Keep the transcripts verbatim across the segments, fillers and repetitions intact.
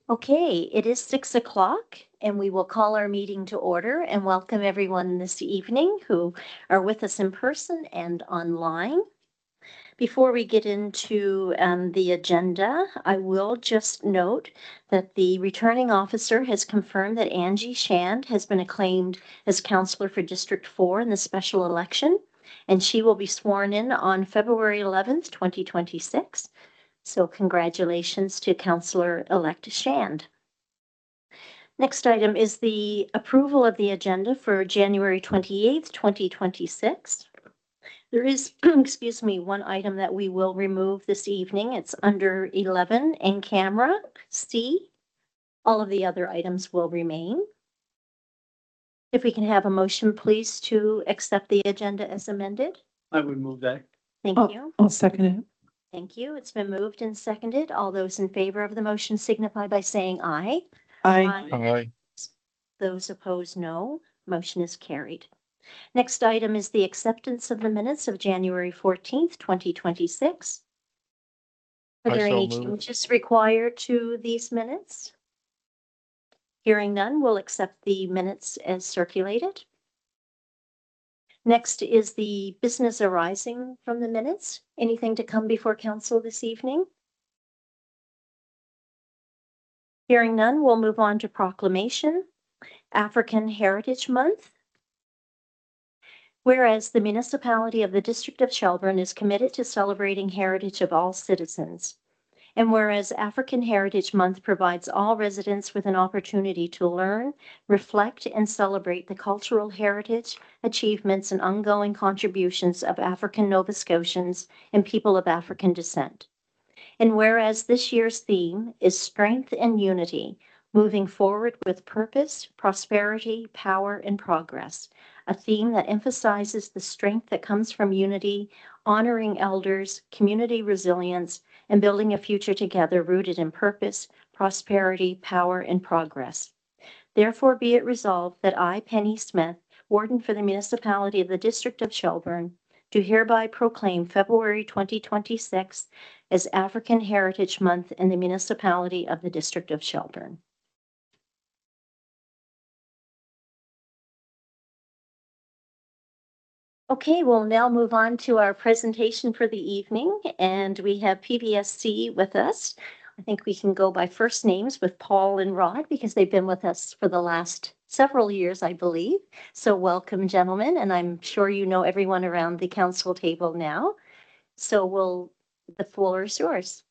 Okay, it is six o'clock and we will call our meeting to order and welcome everyone this evening who are with us in person and online. Before we get into um, the agenda, I will just note that the returning officer has confirmed that Angie Shand has been acclaimed as counselor for District four in the special election, and she will be sworn in on February eleventh, twenty twenty-six. So congratulations to Councillor-elect Shand. Next item is the approval of the agenda for January twenty-eighth, twenty twenty-six. There is, excuse me, one item that we will remove this evening. It's under eleven in camera C. All of the other items will remain. If we can have a motion, please, to accept the agenda as amended. I would move that. Thank I'll- you. I'll second it. Thank you. It's been moved and seconded. All those in favor of the motion signify by saying aye. I, Aye. Those opposed, no. Motion is carried. Next item is the acceptance of the minutes of January fourteenth, twenty twenty-six. Are I there so any move. changes required to these minutes? Hearing none, we'll accept the minutes as circulated. Next is the business arising from the minutes. Anything to come before council this evening? Hearing none, we'll move on to proclamation. African Heritage Month. Whereas the municipality of the District of Shelburne is committed to celebrating heritage of all citizens. And whereas African Heritage Month provides all residents with an opportunity to learn, reflect, and celebrate the cultural heritage, achievements, and ongoing contributions of African Nova Scotians and people of African descent. And whereas this year's theme is Strength and Unity, moving forward with purpose, prosperity, power, and progress, a theme that emphasizes the strength that comes from unity, honoring elders, community resilience, and building a future together rooted in purpose, prosperity, power, and progress. Therefore, be it resolved that I, Penny Smith, Warden for the Municipality of the District of Shelburne, do hereby proclaim February twenty twenty-six as African Heritage Month in the Municipality of the District of Shelburne. Okay, we'll now move on to our presentation for the evening, and we have P B S C with us. I think we can go by first names with Paul and Rod because they've been with us for the last several years, I believe. So welcome, gentlemen, and I'm sure you know everyone around the council table now. So we'll, the floor is yours.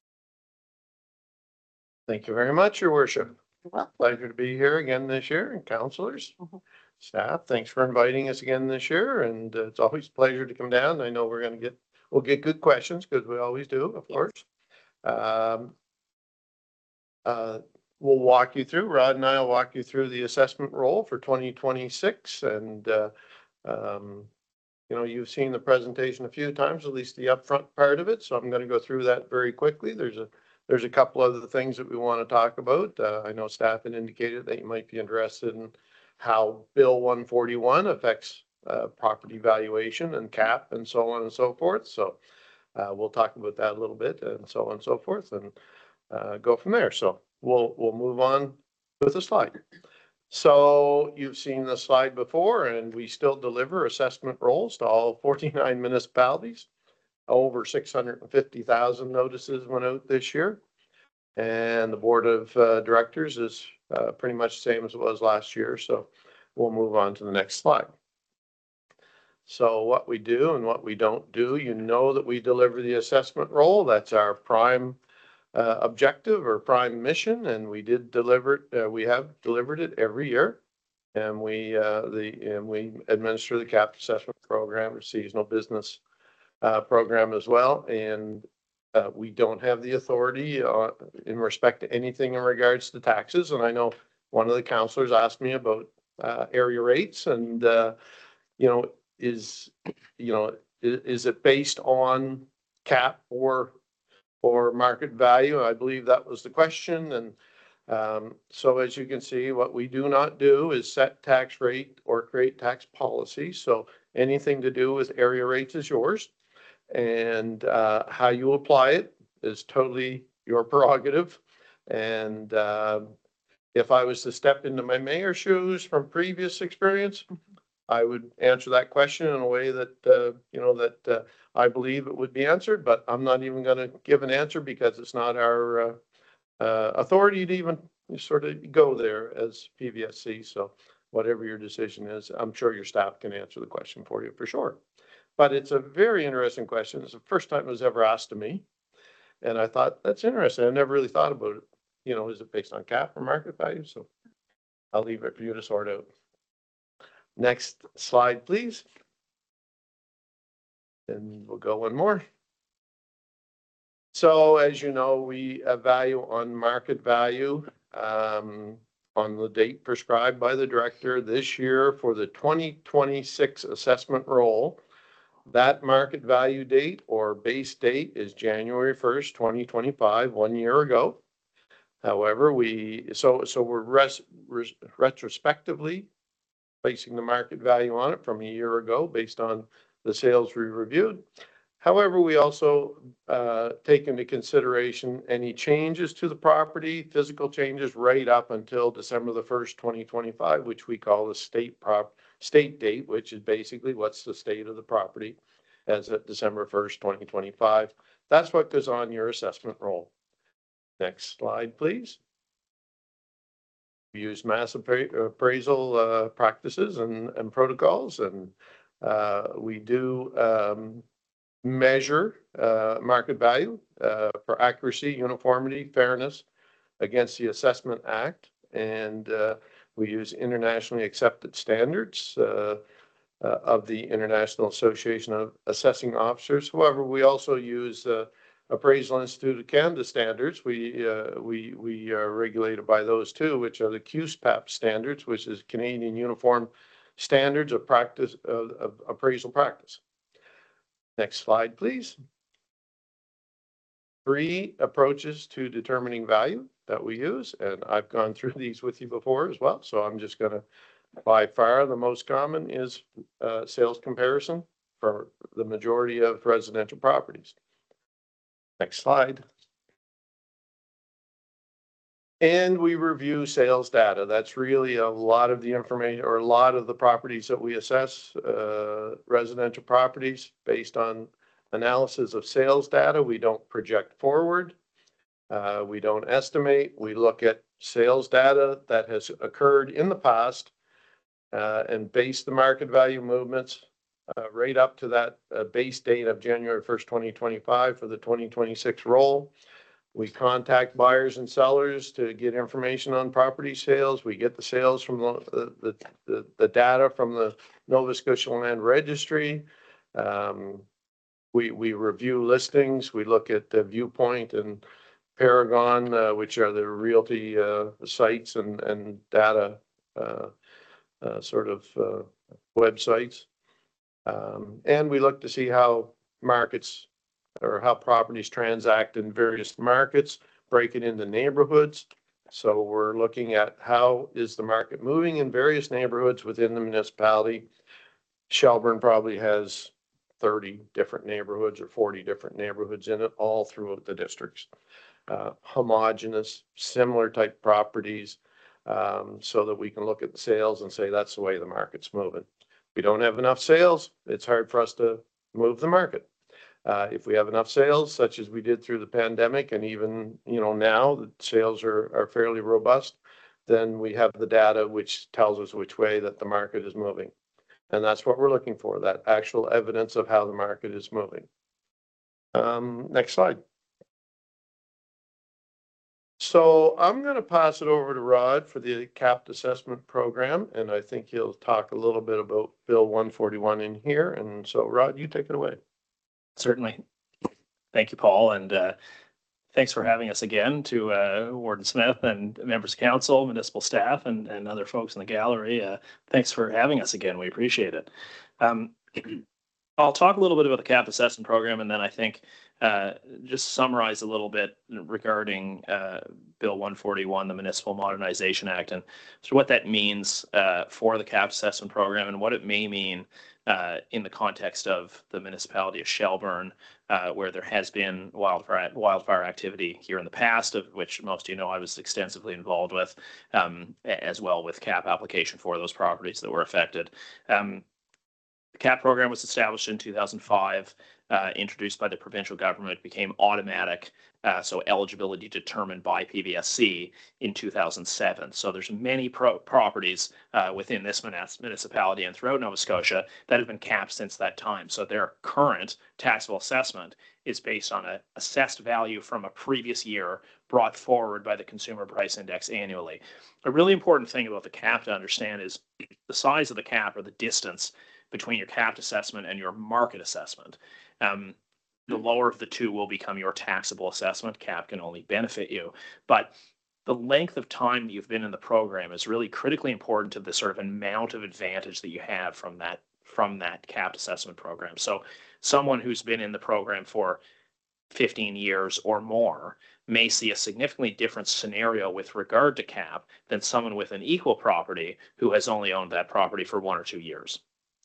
Thank you very much, Your Worship. Well, Pleasure to be here again this year, and councilors, Mhm. staff, thanks for inviting us again this year, and uh, it's always a pleasure to come down. I know we're gonna get, we'll get good questions, because we always do, of Yes. course. Um, uh, We'll walk you through, Rod and I will walk you through the assessment roll for twenty twenty-six, and uh, um, you know, you've seen the presentation a few times, at least the upfront part of it, so I'm gonna go through that very quickly. There's a There's a couple other things that we want to talk about. Uh, I know staff had indicated that you might be interested in how Bill one forty-one affects uh, property valuation and cap and so on and so forth. So uh, we'll talk about that a little bit and so on and so forth, and uh, go from there. So we'll we'll move on with the slide. So you've seen the slide before, and we still deliver assessment rolls to all forty-nine municipalities. Over six hundred fifty thousand notices went out this year. And the board of uh, directors is uh, pretty much the same as it was last year. So we'll move on to the next slide. So what we do and what we don't do, you know that we deliver the assessment roll. That's our prime uh, objective or prime mission. And we did deliver it. Uh, we have delivered it every year. And we, uh, the, and we administer the cap assessment program or seasonal business Uh, program as well, and uh, we don't have the authority uh, in respect to anything in regards to taxes. And I know one of the counselors asked me about uh, area rates, and uh, you know, is you know, is, is it based on cap or or market value? I believe that was the question. And um, so, as you can see, what we do not do is set tax rate or create tax policy. So anything to do with area rates is yours. And uh, how you apply it is totally your prerogative. And uh, if I was to step into my mayor's shoes from previous experience, I would answer that question in a way that, uh, you know, that uh, I believe it would be answered, but I'm not even going to give an answer because it's not our uh, uh, authority to even sort of go there as P V S C. So whatever your decision is, I'm sure your staff can answer the question for you for sure. But it's a very interesting question. It's the first time it was ever asked to me. And I thought, that's interesting. I never really thought about it. You know, is it based on cap or market value? So I'll leave it for you to sort out. Next slide, please. And we'll go one more. So as you know, we value on market value um, on the date prescribed by the director this year for the twenty twenty-six assessment roll. That market value date or base date is January first, twenty twenty-five, one year ago. However, we so so we're res, res, retrospectively placing the market value on it from a year ago based on the sales we reviewed. However, we also uh, take into consideration any changes to the property, physical changes right up until December the first, twenty twenty-five, which we call the state prop state date, which is basically what's the state of the property as of December first, twenty twenty-five. That's what goes on your assessment roll. Next slide, please. We use mass appraisal uh, practices and, and protocols, and uh, we do um, measure uh, market value uh, for accuracy, uniformity, fairness against the Assessment Act, and uh, we use internationally accepted standards uh, uh, of the International Association of Assessing Officers. However, we also use uh, Appraisal Institute of Canada standards. We uh, we we are regulated by those too, which are the Q S P A P standards, which is Canadian Uniform Standards of Practice of, of Appraisal Practice. Next slide, please. Three approaches to determining value that we use, and I've gone through these with you before as well. So I'm just going to, by far, the most common is uh, sales comparison for the majority of residential properties. Next slide. And we review sales data. That's really a lot of the information or a lot of the properties that we assess, uh, residential properties based on analysis of sales data. We don't project forward. Uh, we don't estimate. We look at sales data that has occurred in the past uh, and base the market value movements uh, right up to that uh, base date of January first, twenty twenty-five for the twenty twenty-six roll. We contact buyers and sellers to get information on property sales. We get the sales from the, the, the, the data from the Nova Scotia Land Registry. Um, we, we review listings. We look at the Viewpoint and Paragon, uh, which are the realty uh, sites and, and data uh, uh, sort of uh, websites. Um, and we look to see how markets or how properties transact in various markets, break it into neighborhoods. So we're looking at how is the market moving in various neighborhoods within the municipality. Shelburne probably has thirty different neighborhoods or forty different neighborhoods in it, all throughout the districts. Uh, homogeneous, similar type properties, um, so that we can look at the sales and say that's the way the market's moving. If we don't have enough sales, it's hard for us to move the market. Uh, if we have enough sales, such as we did through the pandemic, and even, you know, now the sales are, are fairly robust, then we have the data which tells us which way that the market is moving. And that's what we're looking for, that actual evidence of how the market is moving. Um, next slide. So I'm going to pass it over to Rod for the capped assessment program, and I think he'll talk a little bit about Bill one forty-one in here. And so, Rod, you take it away. Certainly. Thank you, Paul, and uh, thanks for having us again to uh, Warden Smith and members of council, municipal staff, and, and other folks in the gallery. Uh, thanks for having us again. We appreciate it. Um, I'll talk a little bit about the cap assessment program, and then I think uh, just summarize a little bit regarding uh, Bill one forty-one, the Municipal Modernization Act, and so what that means uh, for the cap assessment program and what it may mean uh, in the context of the municipality of Shelburne, uh, where there has been wildfire wildfire activity here in the past, of which most of you know I was extensively involved with, um, as well with cap application for those properties that were affected. Um, The cap program was established in two thousand five, uh, introduced by the provincial government, became automatic, uh, so eligibility determined by P V S C in two thousand seven. So there's many pro properties uh, within this municipality and throughout Nova Scotia that have been capped since that time. So their current taxable assessment is based on an assessed value from a previous year brought forward by the Consumer Price Index annually. A really important thing about the cap to understand is the size of the cap, or the distance between your capped assessment and your market assessment. Um, the lower of the two will become your taxable assessment. Cap can only benefit you. But the length of time that you've been in the program is really critically important to the sort of amount of advantage that you have from that, from that capped assessment program. So someone who's been in the program for fifteen years or more may see a significantly different scenario with regard to cap than someone with an equal property who has only owned that property for one or two years.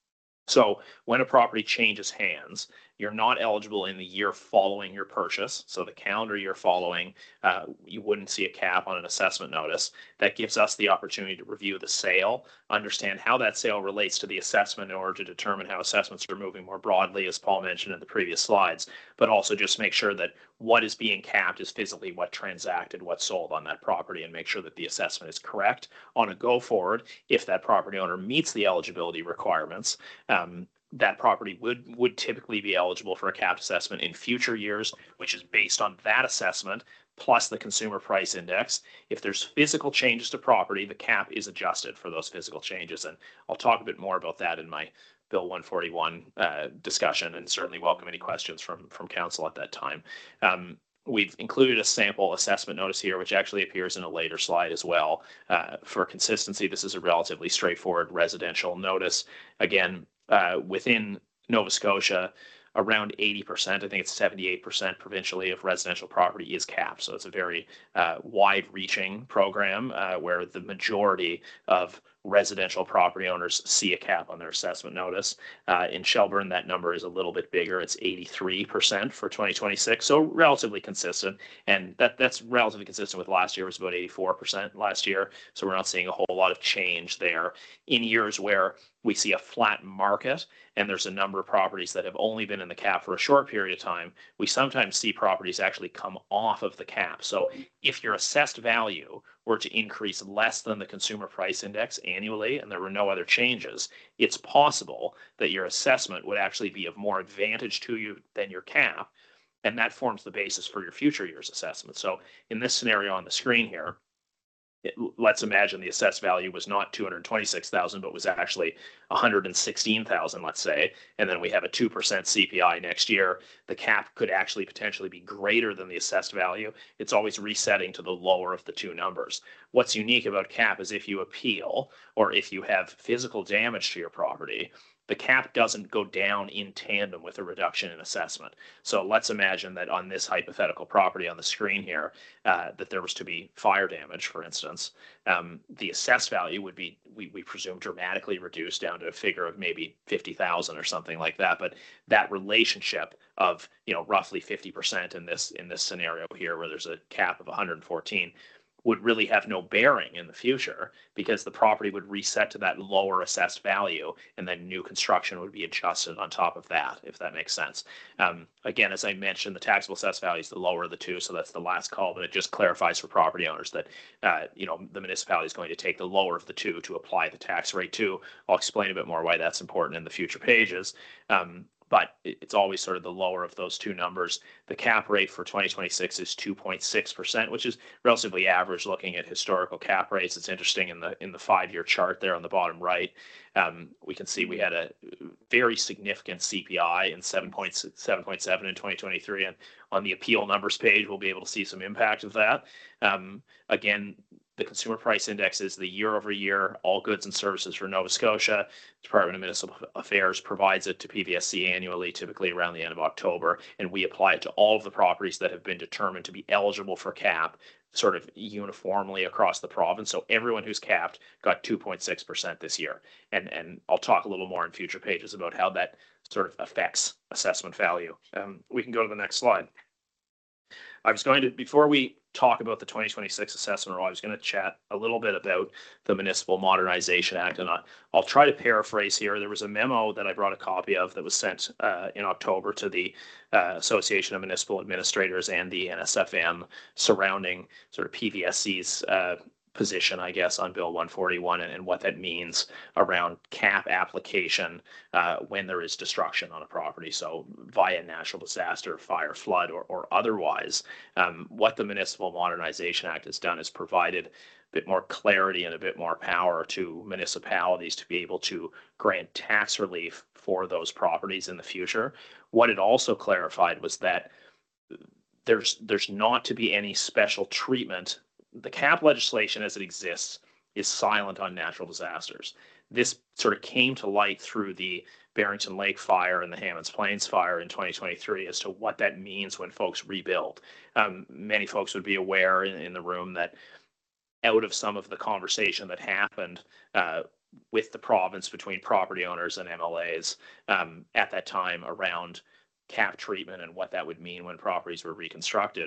So when a property changes hands, you're not eligible in the year following your purchase. So the calendar year following, uh, you wouldn't see a cap on an assessment notice. That gives us the opportunity to review the sale, understand how that sale relates to the assessment in order to determine how assessments are moving more broadly, as Paul mentioned in the previous slides, but also just make sure that what is being capped is physically what transacted, what sold on that property, and make sure that the assessment is correct on a go forward. If that property owner meets the eligibility requirements, um, that property would would typically be eligible for a capped assessment in future years, which is based on that assessment plus the consumer price index. If there's physical changes to property, the cap is adjusted for those physical changes. And I'll talk a bit more about that in my Bill one forty-one uh, discussion, and certainly welcome any questions from, from council at that time. Um, We've included a sample assessment notice here, which actually appears in a later slide as well. Uh, for consistency, this is a relatively straightforward residential notice. Again, uh, within Nova Scotia, around eighty percent, I think it's seventy-eight percent provincially of residential property is capped. So it's a very uh, wide-reaching program uh, where the majority of residential property owners see a cap on their assessment notice. Uh, in Shelburne, that number is a little bit bigger. It's eighty-three percent for twenty twenty-six, so relatively consistent. And that that's relatively consistent with last year. It was about eighty-four percent last year, so we're not seeing a whole lot of change there. In years where we see a flat market and there's a number of properties that have only been in the cap for a short period of time, we sometimes see properties actually come off of the cap. So if your assessed value were to increase less than the consumer price index annually and there were no other changes, it's possible that your assessment would actually be of more advantage to you than your cap, and that forms the basis for your future year's assessment. So in this scenario on the screen here, It, let's imagine the assessed value was not two hundred twenty-six thousand, but was actually one hundred sixteen thousand, let's say, and then we have a two percent C P I next year. The cap could actually potentially be greater than the assessed value. It's always resetting to the lower of the two numbers. What's unique about cap is if you appeal or if you have physical damage to your property, the cap doesn't go down in tandem with a reduction in assessment. So let's imagine that on this hypothetical property on the screen here, uh, that there was to be fire damage, for instance, um, the assessed value would be, we, we presume, dramatically reduced down to a figure of maybe fifty thousand or something like that. But that relationship of, you know, roughly fifty percent in this, in this scenario here, where there's a cap of one hundred fourteen, would really have no bearing in the future, because the property would reset to that lower assessed value, and then new construction would be adjusted on top of that, if that makes sense. Um, again, as I mentioned, the taxable assessed value is the lower of the two, so that's the last call, but it just clarifies for property owners that, uh, you know, the municipality is going to take the lower of the two to apply the tax rate to. I'll explain a bit more why that's important in the future pages. Um, but it's always sort of the lower of those two numbers. The cap rate for twenty twenty-six is two point six percent, which is relatively average looking at historical cap rates. It's interesting in the in the five-year chart there on the bottom right. Um, we can see we had a very significant C P I in seven point seven in twenty twenty-three, and on the appeal numbers page, we'll be able to see some impact of that. Um, again, The Consumer Price Index is the year over year, all goods and services for Nova Scotia. Department of Municipal Affairs provides it to P V S C annually, typically around the end of October, and we apply it to all of the properties that have been determined to be eligible for cap sort of uniformly across the province. So everyone who's capped got two point six percent this year. And, and I'll talk a little more in future pages about how that sort of affects assessment value. Um, we can go to the next slide. I was going to, before we talk about the twenty twenty-six assessment roll, I was going to chat a little bit about the Municipal Modernization Act, and I, I'll try to paraphrase here. There was a memo that I brought a copy of that was sent uh, in October to the uh, Association of Municipal Administrators and the N S F M surrounding sort of P V S C's uh, position, I guess, on Bill one forty-one and, and what that means around cap application uh, when there is destruction on a property. So via natural disaster, fire, flood, or, or otherwise, um, what the Municipal Modernization Act has done is provided a bit more clarity and a bit more power to municipalities to be able to grant tax relief for those properties in the future. What it also clarified was that there's there's not to be any special treatment. The cap legislation as it exists is silent on natural disasters. This sort of came to light through the Barrington Lake fire and the Hammonds Plains fire in twenty twenty-three as to what that means when folks rebuild. Um, many folks would be aware in, in the room that out of some of the conversation that happened uh, with the province between property owners and M L As um, at that time around cap treatment and what that would mean when properties were reconstructed,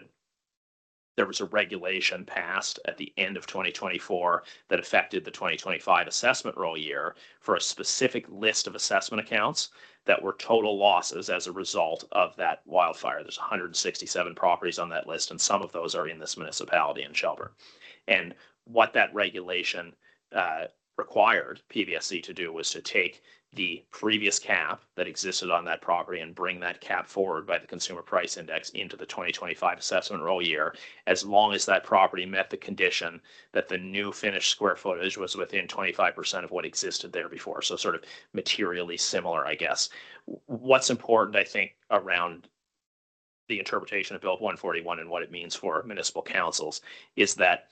there was a regulation passed at the end of twenty twenty-four that affected the twenty twenty-five assessment roll year for a specific list of assessment accounts that were total losses as a result of that wildfire. There's one hundred sixty-seven properties on that list, and some of those are in this municipality in Shelburne. And what that regulation uh, required P V S C to do was to take the previous cap that existed on that property and bring that cap forward by the Consumer Price Index into the twenty twenty-five assessment roll year, as long as that property met the condition that the new finished square footage was within twenty-five percent of what existed there before. So sort of materially similar, I guess. What's important, I think, around the interpretation of Bill one forty-one and what it means for municipal councils is that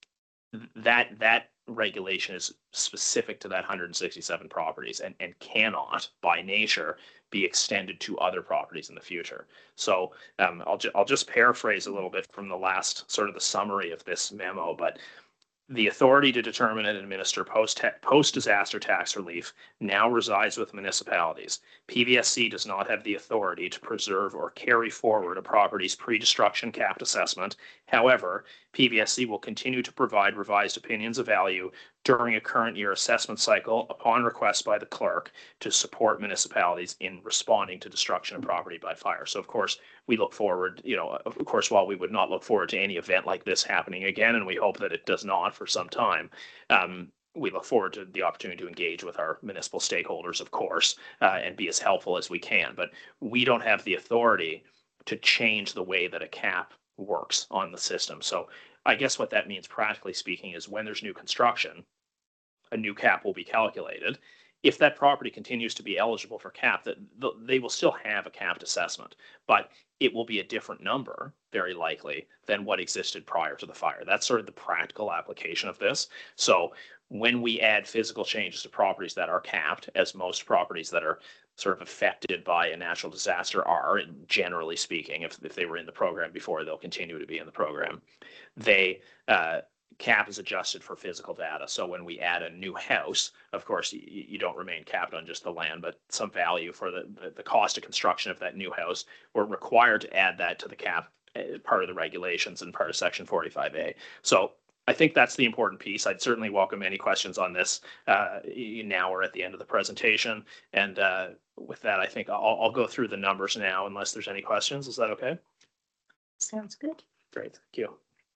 that that regulation is specific to that one hundred sixty-seven properties and, and cannot, by nature, be extended to other properties in the future. So um, I'll, ju- I'll just paraphrase a little bit from the last sort of the summary of this memo, but the authority to determine and administer post post-disaster tax relief now resides with municipalities. P V S C does not have the authority to preserve or carry forward a property's pre-destruction capped assessment. However, P V S C will continue to provide revised opinions of value during a current year assessment cycle upon request by the clerk to support municipalities in responding to destruction of property by fire. So of course, we look forward, you know, of course, while we would not look forward to any event like this happening again, and we hope that it does not for some time, um, we look forward to the opportunity to engage with our municipal stakeholders, of course, uh, and be as helpful as we can. But we don't have the authority to change the way that a cap works on the system. So I guess what that means, practically speaking, is when there's new construction, a new cap will be calculated. If that property continues to be eligible for cap, that they will still have a capped assessment, but it will be a different number, very likely, than what existed prior to the fire. That's sort of the practical application of this. So when we add physical changes to properties that are capped, as most properties that are sort of affected by a natural disaster are, generally speaking, if, if they were in the program before, they'll continue to be in the program. They uh, cap is adjusted for physical data. So when we add a new house, of course, you, you don't remain capped on just the land, but some value for the, the, the cost of construction of that new house. We're required to add that to the cap, uh, part of the regulations and part of Section forty-five A. So I think that's the important piece. I'd certainly welcome any questions on this uh, now or at the end of the presentation. And uh, with that, I think I'll, I'll go through the numbers now unless there's any questions. Is that okay? Sounds good. Great, thank you.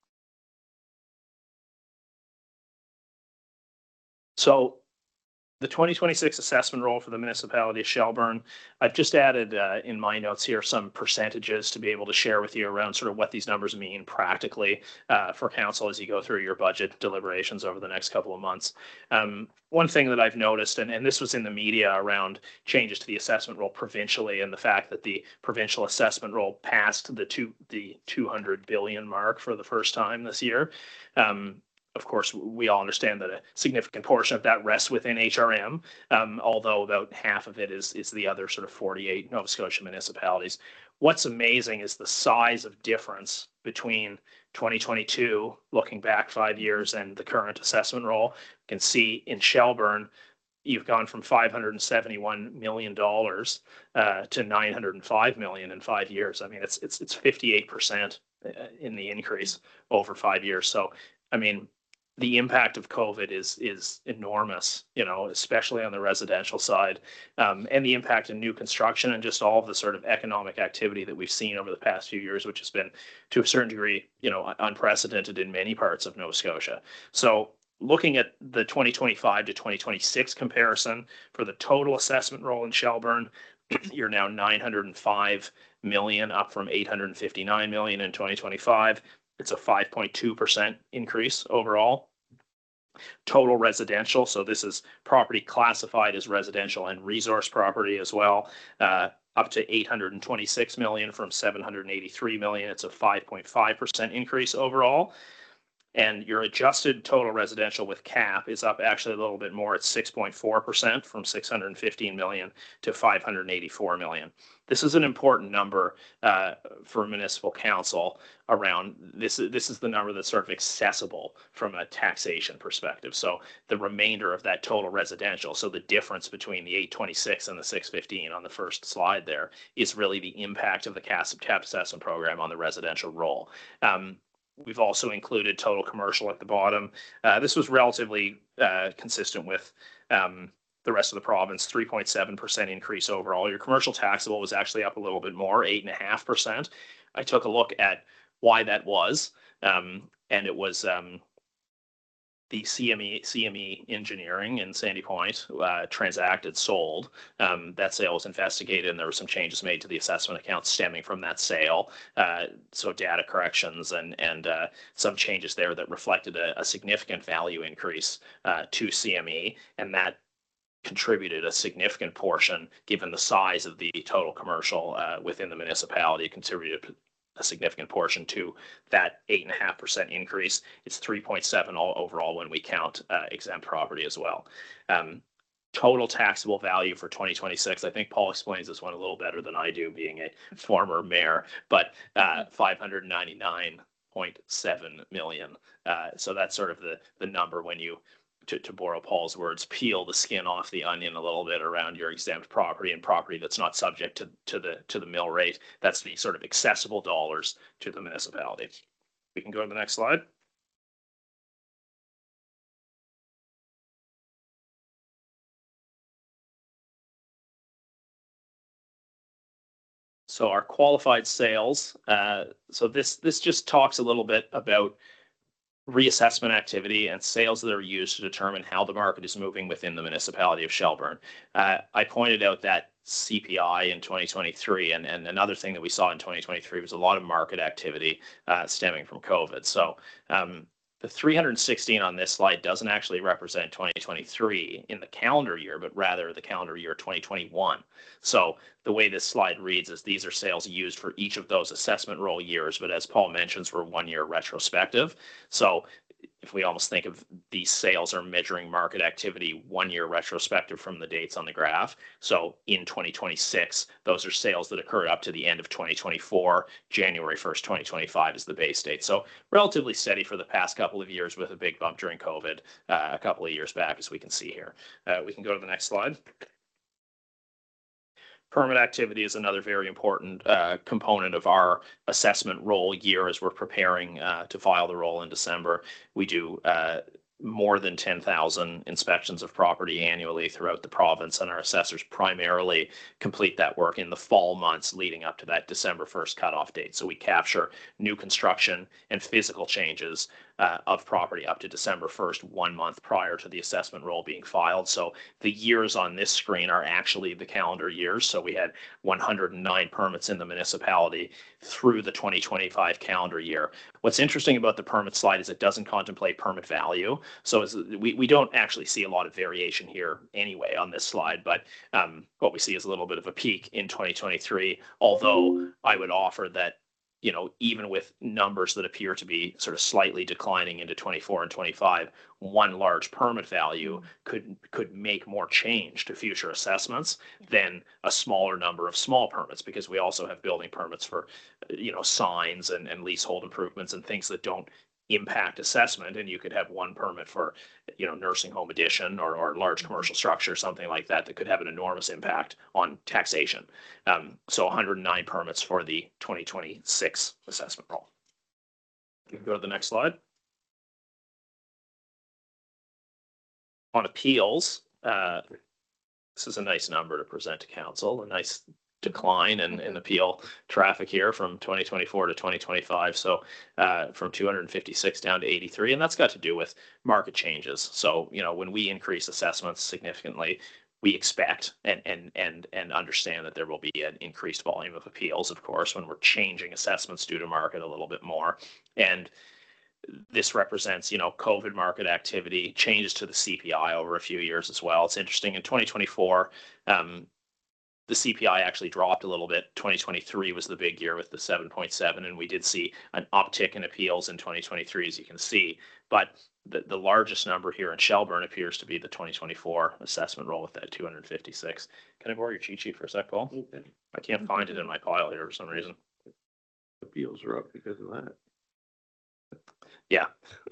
So the twenty twenty-six assessment roll for the municipality of Shelburne, I've just added uh, in my notes here some percentages to be able to share with you around sort of what these numbers mean practically uh, for council as you go through your budget deliberations over the next couple of months. Um, one thing that I've noticed, and, and this was in the media around changes to the assessment roll provincially and the fact that the provincial assessment roll passed the two, the two hundred billion mark for the first time this year. Um, of course, we all understand that a significant portion of that rests within H R M, um, although about half of it is, is the other sort of forty-eight Nova Scotia municipalities. What's amazing is the size of difference between twenty twenty-two, looking back five years, and the current assessment roll. You can see in Shelburne, you've gone from five hundred seventy-one million dollars uh, to nine hundred five million dollars in five years. I mean, it's it's it's fifty-eight percent in the increase over five years. So, I mean, the impact of COVID is is enormous, you know, especially on the residential side, um, and the impact in new construction and just all of the sort of economic activity that we've seen over the past few years, which has been to a certain degree, you know, unprecedented in many parts of Nova Scotia. So looking at the twenty twenty-five to twenty twenty-six comparison for the total assessment roll in Shelburne, you're now nine hundred five million, up from eight hundred fifty-nine million in twenty twenty-five. It's a five point two percent increase overall. Total residential, so this is property classified as residential and resource property as well, uh, up to eight hundred twenty-six million from seven hundred eighty-three million. It's a five point five percent increase overall. And your adjusted total residential with cap is up actually a little bit more. It's six point four percent from six hundred fifteen million to five hundred eighty-four million. This is an important number uh, for municipal council around this. This is the number that's sort of accessible from a taxation perspective. So the remainder of that total residential, so the difference between the eight twenty-six and the six fifteen on the first slide there, is really the impact of the cap assessment program on the residential roll. Um, We've also included total commercial at the bottom. Uh, this was relatively uh, consistent with um, the rest of the province, three point seven percent increase overall. Your commercial taxable was actually up a little bit more, eight point five percent. I took a look at why that was, um, and it was um, the C M E C M E Engineering in Sandy Point uh, transacted, sold. Um, that sale was investigated, and there were some changes made to the assessment account stemming from that sale. Uh, so data corrections and and uh, some changes there that reflected a, a significant value increase uh, to C M E, and that contributed a significant portion, given the size of the total commercial uh, within the municipality, contributed a significant portion to that eight and a half percent increase. It's three point seven all overall when we count uh, exempt property as well. Um, total taxable value for twenty twenty-six. I think Paul explains this one a little better than I do, being a former mayor, but uh, five hundred ninety-nine point seven million. Uh, so that's sort of the the number when you, To, to borrow Paul's words, peel the skin off the onion a little bit around your exempt property and property that's not subject to, to the to the mill rate. That's the sort of accessible dollars to the municipality. We can go to the next slide. So our qualified sales. Uh, so this this just talks a little bit about reassessment activity and sales that are used to determine how the market is moving within the municipality of Shelburne. Uh, I pointed out that C P I in twenty twenty-three, and, and another thing that we saw in twenty twenty-three was a lot of market activity uh, stemming from COVID. So um, the three hundred sixteen on this slide doesn't actually represent twenty twenty-three in the calendar year, but rather the calendar year twenty twenty-one. So the way this slide reads is these are sales used for each of those assessment roll years, but as Paul mentions, we're one year retrospective. So if we almost think of these sales are measuring market activity one year retrospective from the dates on the graph. So in twenty twenty-six, those are sales that occurred up to the end of twenty twenty-four. January first, twenty twenty-five is the base date. So relatively steady for the past couple of years, with a big bump during COVID uh, a couple of years back, as we can see here. Uh, we can go to the next slide. Permit activity is another very important uh, component of our assessment roll year as we're preparing uh, to file the roll in December. We do uh, more than ten thousand inspections of property annually throughout the province, and our assessors primarily complete that work in the fall months leading up to that December first cutoff date. So we capture new construction and physical changes uh, of property up to December first, one month prior to the assessment roll being filed. So the years on this screen are actually the calendar years. So we had one hundred nine permits in the municipality through the twenty twenty-five calendar year. What's interesting about the permit slide is it doesn't contemplate permit value. So as we, we don't actually see a lot of variation here anyway on this slide, but um, what we see is a little bit of a peak in twenty twenty-three, although I would offer that you know, even with numbers that appear to be sort of slightly declining into twenty-four and twenty-five, one large permit value could could make more change to future assessments than a smaller number of small permits, because we also have building permits for, you know, signs and, and leasehold improvements and things that don't impact assessment. And you could have one permit for, you know, nursing home addition or, or large commercial structure, something like that, that could have an enormous impact on taxation. Um, so one hundred nine permits for the twenty twenty-six assessment roll. You can go to the next slide. On appeals, uh, this is a nice number to present to council, a nice decline in, in appeal traffic here from twenty twenty-four to twenty twenty-five. So uh, from two hundred fifty-six down to eighty-three, and that's got to do with market changes. So, you know, when we increase assessments significantly, we expect and and and and understand that there will be an increased volume of appeals, of course, when we're changing assessments due to market a little bit more. And this represents, you know, COVID market activity, changes to the C P I over a few years as well. It's interesting. In twenty twenty-four, um, the C P I actually dropped a little bit. twenty twenty-three was the big year with the seven point seven, and we did see an uptick in appeals in twenty twenty-three, as you can see. But the, the largest number here in Shelburne appears to be the twenty twenty-four assessment roll with that two hundred fifty-six. Can I borrow your cheat sheet for a sec, Paul? Okay. I can't find it in my pile here for some reason. Appeals are up because of that. Yeah.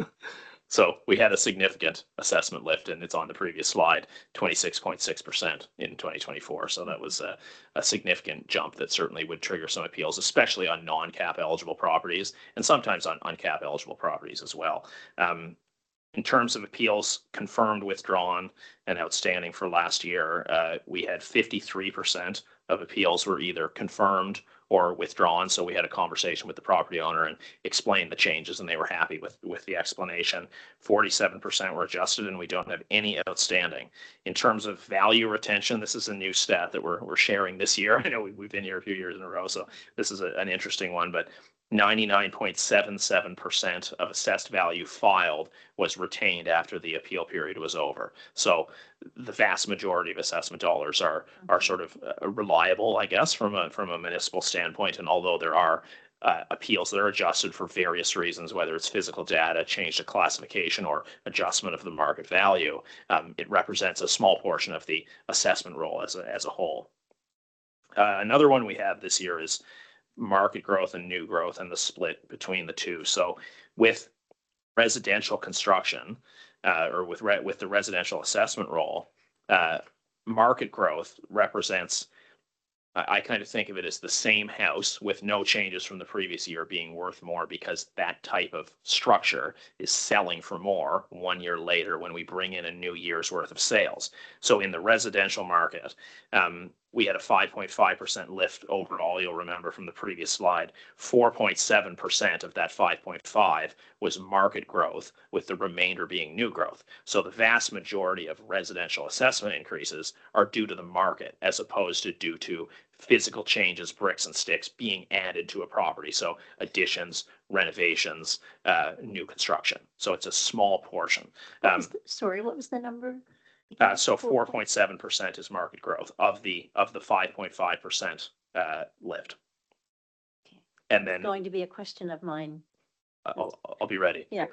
So we had a significant assessment lift, and it's on the previous slide, twenty-six point six percent in twenty twenty-four. So that was a, a significant jump that certainly would trigger some appeals, especially on non-cap eligible properties, and sometimes on, on cap eligible properties as well. Um, in terms of appeals confirmed, withdrawn, and outstanding for last year, uh, we had fifty-three percent of appeals were either confirmed or withdrawn. So we had a conversation with the property owner and explained the changes, and they were happy with, with the explanation. forty-seven percent were adjusted, and we don't have any outstanding. In terms of value retention, this is a new stat that we're, we're sharing this year. I know we, we've been here a few years in a row, so this is a, an interesting one, but ninety-nine point seven seven percent of assessed value filed was retained after the appeal period was over. So the vast majority of assessment dollars are are sort of uh, reliable, I guess, from a from a municipal standpoint. And although there are uh, appeals that are adjusted for various reasons, whether it's physical data, change to classification, or adjustment of the market value, um, it represents a small portion of the assessment roll as a, as a whole. Uh, another one we have this year is market growth and new growth and the split between the two. So with residential construction, uh, or with re with the residential assessment roll, uh, market growth represents, I, I kind of think of it as the same house with no changes from the previous year being worth more, because that type of structure is selling for more one year later when we bring in a new year's worth of sales. So in the residential market, um, we had a five point five percent lift overall. You'll remember from the previous slide, four point seven percent of that five point five was market growth, with the remainder being new growth. So the vast majority of residential assessment increases are due to the market, as opposed to due to physical changes, bricks and sticks being added to a property. So additions, renovations, uh, new construction. So it's a small portion. What Um, was the- Sorry, what was the number? Uh, so four point seven percent is market growth of the of the five point five percent uh, lift. Okay. And then Going to be a question of mine. I'll, I'll be ready. Yeah.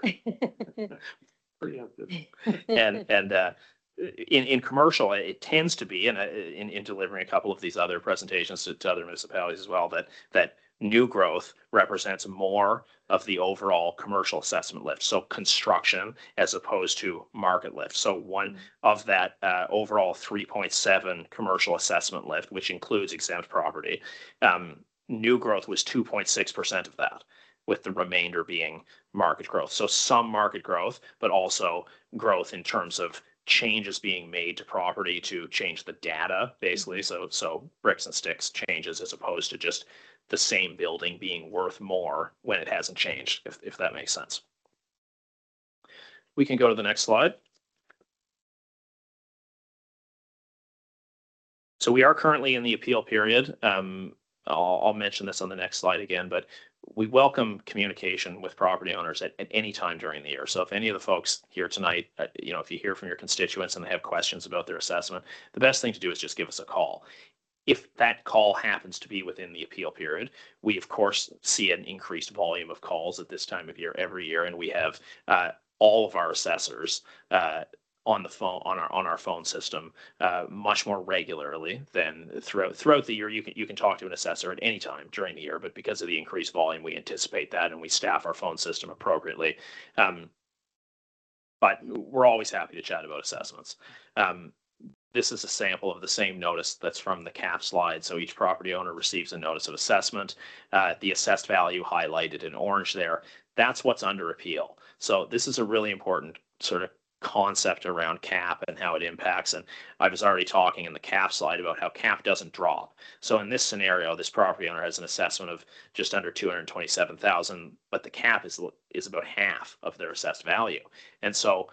And and uh, in in commercial, it tends to be, and uh, in in delivering a couple of these other presentations to, to other municipalities as well, that that new growth represents more of the overall commercial assessment lift. So construction as opposed to market lift. So one of that uh, overall three point seven commercial assessment lift, which includes exempt property, um, new growth was two point six percent of that, with the remainder being market growth. So some market growth, but also growth in terms of changes being made to property to change the data, basically. So, so bricks and sticks changes, as opposed to just the same building being worth more when it hasn't changed, if, if that makes sense. We can go to the next slide. So we are currently in the appeal period. Um, I'll, I'll mention this on the next slide again, but we welcome communication with property owners at, at any time during the year. So if any of the folks here tonight, uh, you know, if you hear from your constituents and they have questions about their assessment, the best thing to do is just give us a call. If that call happens to be within the appeal period, we of course see an increased volume of calls at this time of year every year, and we have uh, all of our assessors uh, on the phone on our on our phone system uh, much more regularly than throughout throughout the year. You can you can talk to an assessor at any time during the year, but because of the increased volume, we anticipate that and we staff our phone system appropriately. Um, but we're always happy to chat about assessments. Um, This is a sample of the same notice that's from the C A P slide. So each property owner receives a notice of assessment. Uh, the assessed value highlighted in orange there, that's what's under appeal. So this is a really important sort of concept around C A P and how it impacts. And I was already talking in the C A P slide about how C A P doesn't drop. So in this scenario, this property owner has an assessment of just under two hundred twenty-seven thousand, but the C A P is, is about half of their assessed value. And so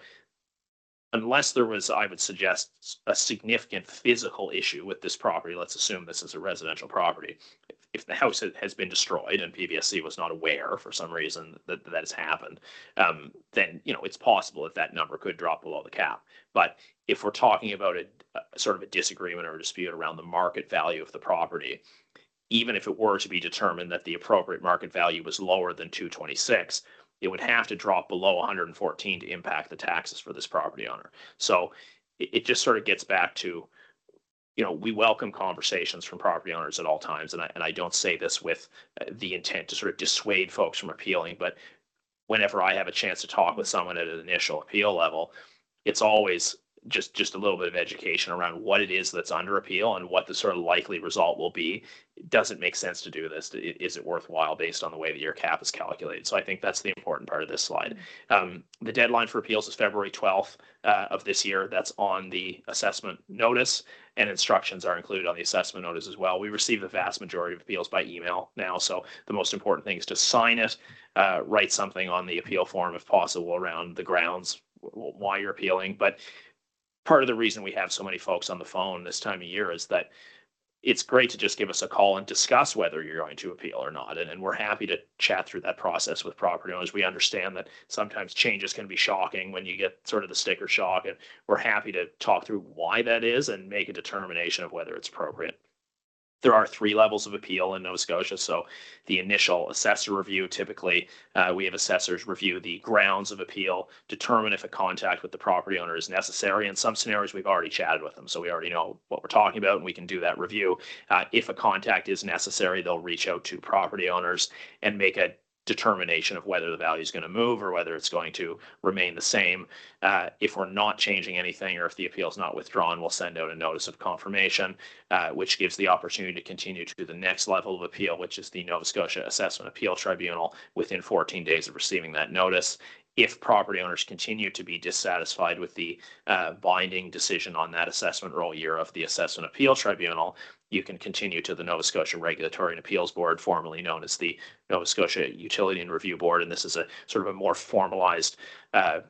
unless there was, I would suggest, a significant physical issue with this property, let's assume this is a residential property. If, if the house has been destroyed and P V S C was not aware for some reason that that has happened, um, then you know it's possible that that number could drop below the cap. But if we're talking about a, a sort of a disagreement or a dispute around the market value of the property, even if it were to be determined that the appropriate market value was lower than two twenty-six, it would have to drop below one hundred fourteen to impact the taxes for this property owner. So it, it just sort of gets back to, you know, we welcome conversations from property owners at all times. And I, and I don't say this with the intent to sort of dissuade folks from appealing, but whenever I have a chance to talk with someone at an initial appeal level, it's always just just a little bit of education around what it is that's under appeal and what the sort of likely result will be. It doesn't make sense to do this. Is it worthwhile based on the way that your cap is calculated? So I think that's the important part of this slide. Um, the deadline for appeals is February twelfth uh, of this year. That's on the assessment notice, and instructions are included on the assessment notice as well. We receive the vast majority of appeals by email now, so the most important thing is to sign it, uh, write something on the appeal form if possible around the grounds why you're appealing. But part of the reason we have so many folks on the phone this time of year is that it's great to just give us a call and discuss whether you're going to appeal or not. And, and we're happy to chat through that process with property owners. We understand that sometimes changes can be shocking when you get sort of the sticker shock, and we're happy to talk through why that is and make a determination of whether it's appropriate. There are three levels of appeal in Nova Scotia. So the initial assessor review, typically uh, we have assessors review the grounds of appeal, determine if a contact with the property owner is necessary. In some scenarios, we've already chatted with them, so we already know what we're talking about and we can do that review. Uh, if a contact is necessary, they'll reach out to property owners and make a determination of whether the value is going to move or whether it's going to remain the same. Uh, if we're not changing anything or if the appeal is not withdrawn, we'll send out a notice of confirmation, uh, which gives the opportunity to continue to the next level of appeal, which is the Nova Scotia Assessment Appeal Tribunal, within fourteen days of receiving that notice. If property owners continue to be dissatisfied with the uh, binding decision on that assessment roll year of the Assessment Appeal Tribunal, you can continue to the Nova Scotia Regulatory and Appeals Board, formerly known as the Nova Scotia Utility and Review Board. And this is a sort of a more formalized uh,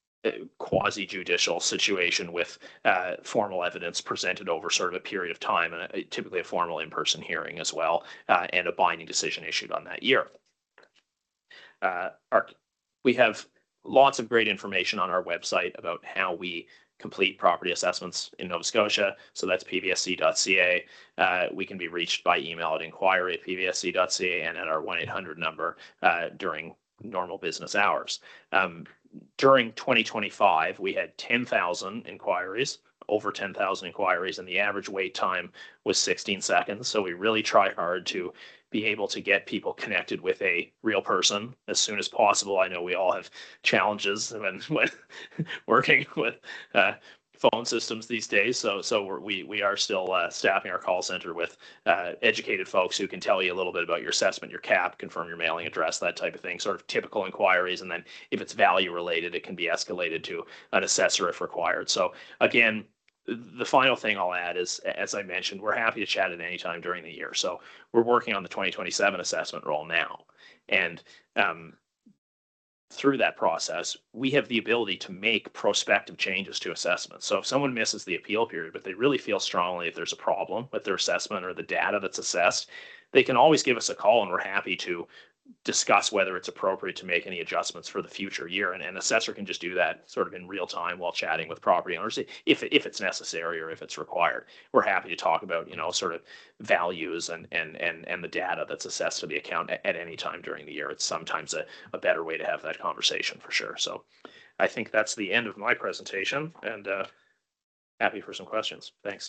quasi-judicial situation with uh, formal evidence presented over sort of a period of time, and a, typically a formal in-person hearing as well, uh, and a binding decision issued on that year. Uh, our, we have lots of great information on our website about how we complete property assessments in Nova Scotia. So that's p v s c dot c a. Uh, we can be reached by email at inquiry at p v s c dot c a and at our one eight hundred number uh, during normal business hours. Um, during twenty twenty-five, we had ten thousand inquiries, over ten thousand inquiries, and the average wait time was sixteen seconds. So we really try hard to be able to get people connected with a real person as soon as possible. I know we all have challenges when, when working with uh, phone systems these days. So so we're, we we are still uh, staffing our call center with uh, educated folks who can tell you a little bit about your assessment, your cap, confirm your mailing address, that type of thing, sort of typical inquiries. And then if it's value related, it can be escalated to an assessor if required. So again, the final thing I'll add is, as I mentioned, we're happy to chat at any time during the year. So we're working on the twenty twenty-seven assessment roll now. And um, through that process, we have the ability to make prospective changes to assessments. So if someone misses the appeal period, but they really feel strongly if there's a problem with their assessment or the data that's assessed, they can always give us a call, and we're happy to discuss whether it's appropriate to make any adjustments for the future year. And an assessor can just do that sort of in real time while chatting with property owners if, if it's necessary or if it's required. We're happy to talk about, you know, sort of values and, and, and, and the data that's assessed to the account at, at any time during the year. It's sometimes a, a better way to have that conversation for sure. So I think that's the end of my presentation, and uh, happy for some questions. Thanks.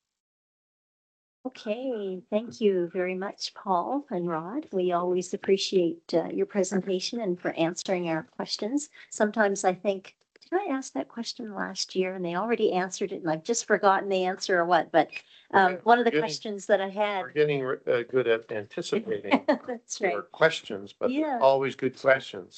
Okay, thank you very much, Paul and Rod. We always appreciate uh, your presentation and for answering our questions. Sometimes I think, did I ask that question last year and they already answered it and I've just forgotten the answer or what? But um, Okay, one of the getting- questions that I had. We're getting uh, good at anticipating That's right. your questions, but Yeah. they're always good questions.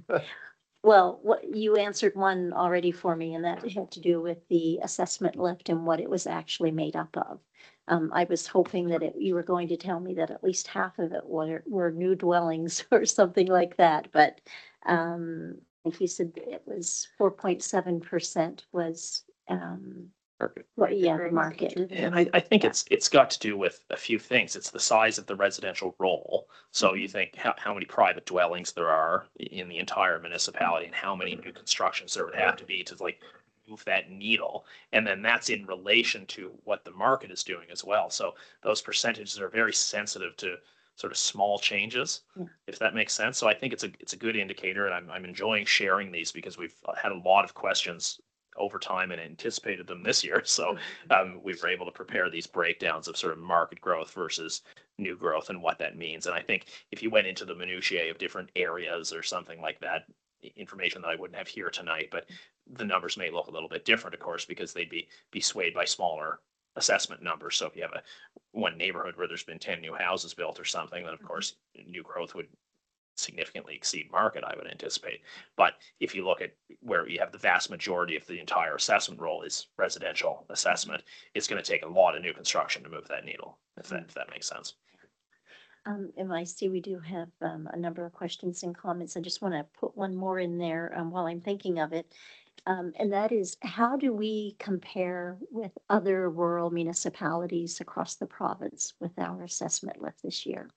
Well, what you answered one already for me, and that had to do with the assessment lift and what it was actually made up of. Um, I was hoping that it, you were going to tell me that at least half of it were, were new dwellings or something like that, but um, I think you said it was four point seven percent was um, Market. well, yeah, the market. And I, I think Yeah. it's it's got to do with a few things. It's the size of the residential roll. So Mm-hmm. you think how, how many private dwellings there are in the entire municipality and how many new constructions there would have to be to like move that needle. And then that's in relation to what the market is doing as well. So those percentages are very sensitive to sort of small changes, Yeah. if that makes sense. So I think it's a it's a good indicator, and I'm I'm enjoying sharing these because we've had a lot of questions over time and anticipated them this year. So um, we were able to prepare these breakdowns of sort of market growth versus new growth and what that means. And I think if you went into the minutiae of different areas or something like that, information that I wouldn't have here tonight, but the numbers may look a little bit different, of course, because they'd be be swayed by smaller assessment numbers. So if you have a one neighborhood where there's been ten new houses built or something, then of course new growth would significantly exceed market, I would anticipate. But if you look at where you have the vast majority of the entire assessment roll is residential assessment, it's going to take a lot of new construction to move that needle, if that, if that makes sense. Um, and I see we do have um, a number of questions and comments. I just want to put one more in there um, while I'm thinking of it. Um, and that is, how do we compare with other rural municipalities across the province with our assessment lift this year?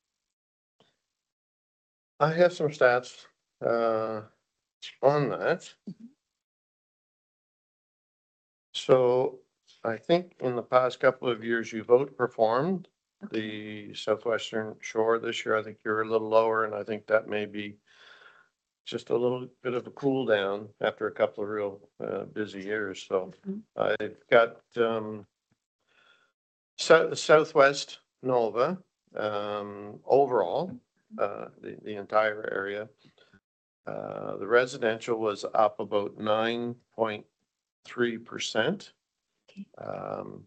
I have some stats uh, on that. So I think in the past couple of years, you've outperformed the Southwestern Shore. This year, I think you're a little lower, and I think that may be just a little bit of a cool down after a couple of real uh, busy years. So Mhm. I've got um, South, Southwest Nova um, overall, uh, the, the entire area. Uh, the residential was up about nine point three percent. Okay. Um,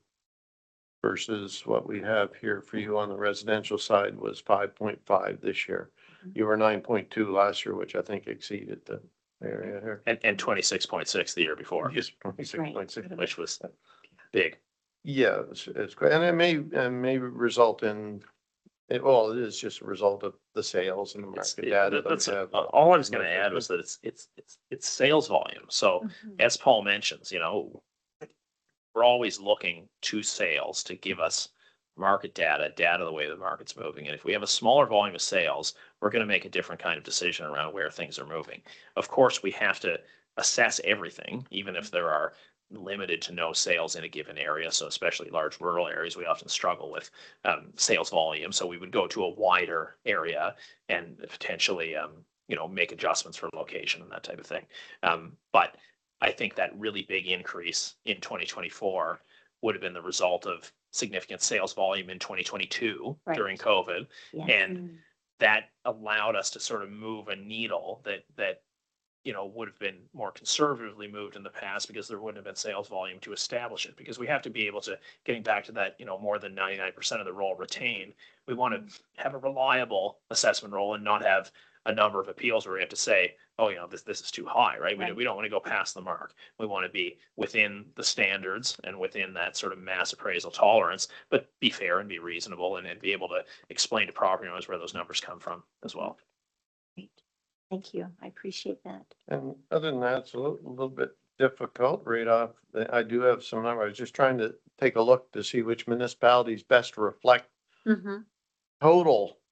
versus what we have here for you on the residential side was five point five this year. Mhm. You were nine point two last year, which I think exceeded the area here. And, and twenty-six point six the year before, Yes, twenty-six point six. which was big. Yeah, it's, it's great. And it may, it may result in, it, well, it is just a result of the sales and the It's- market it- data. that- that That's, we have. all I was going to add was that it's, it's, it's, it's sales volume. So Mhm. as Paul mentions, you know, we're always looking to sales to give us market data, data the way the market's moving. And if we have a smaller volume of sales, we're going to make a different kind of decision around where things are moving. Of course, we have to assess everything, even if there are limited to no sales in a given area. So especially large rural areas, we often struggle with um, sales volume. So we would go to a wider area and potentially, um, you know, make adjustments for location and that type of thing. Um, but I think that really big increase in twenty twenty-four would have been the result of significant sales volume in twenty twenty-two Right. during COVID. Yeah. And Mm. that allowed us to sort of move a needle that, that, you know, would have been more conservatively moved in the past because there wouldn't have been sales volume to establish it. Because we have to be able to, getting back to that, you know, more than ninety-nine percent of the roll retained, we want to have a reliable assessment roll and not have a number of appeals where we have to say, oh, you know, this, this is too high, right? We, Right. don't- we don't want to go past the mark. We want to be within the standards and within that sort of mass appraisal tolerance, but be fair and be reasonable and, and be able to explain to property owners where those numbers come from as well. Great. Thank you. I appreciate that. And other than that, it's a little, a little bit difficult right off. I do have some numbers. I was just trying to take a look to see which municipalities best reflect Mm-hmm. total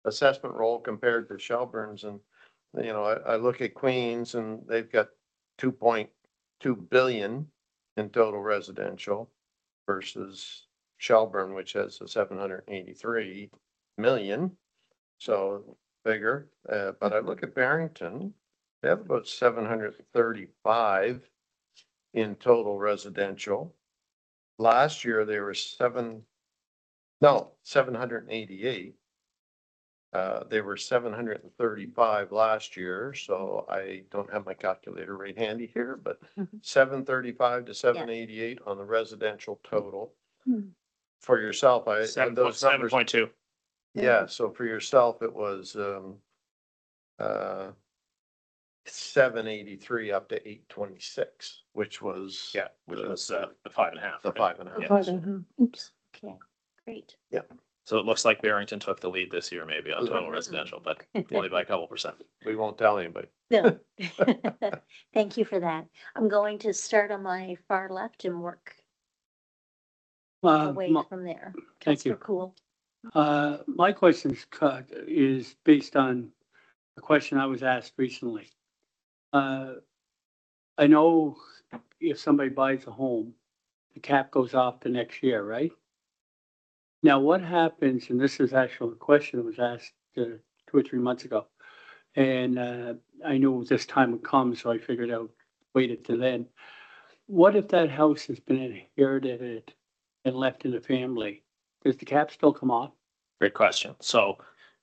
assessment roll compared to Shelburne's, and, you know, I, I look at Queens and they've got two point two billion in total residential versus Shelburne, which has a seven hundred eighty-three million. So bigger, uh, but I look at Barrington, they have about seven hundred thirty-five in total residential. Last year, they were seven, no, seven hundred eighty-eight. Uh, they were seven hundred thirty-five last year, so I don't have my calculator right handy here, but Mhm. seven thirty-five to seven eighty-eight on the residential total. For yourself, I, Seven point, those seven numbers, point two. yeah, so for yourself, it was, um, uh, seven eighty-three up to eight twenty-six, which was. Yeah, which was uh, the five and a half. The right? five and a half. Yeah. Five and a half. Oops. Okay, great. So it looks like Barrington took the lead this year, maybe on total residential, but only by a couple percent. We won't tell anybody. No. Thank you for that. I'm going to start on my far left and work Uh, away my- from there. Thank you. Counselor Cool. Uh, my question is based on a question I was asked recently. Uh, I know if somebody buys a home, the cap goes off the next year, right? Now, what happens, and this is actually a question that was asked uh, two or three months ago. And uh, I knew this time would come, so I figured I would wait it till then. What if that house has been inherited and left in the family? Does the cap still come off? Great question. So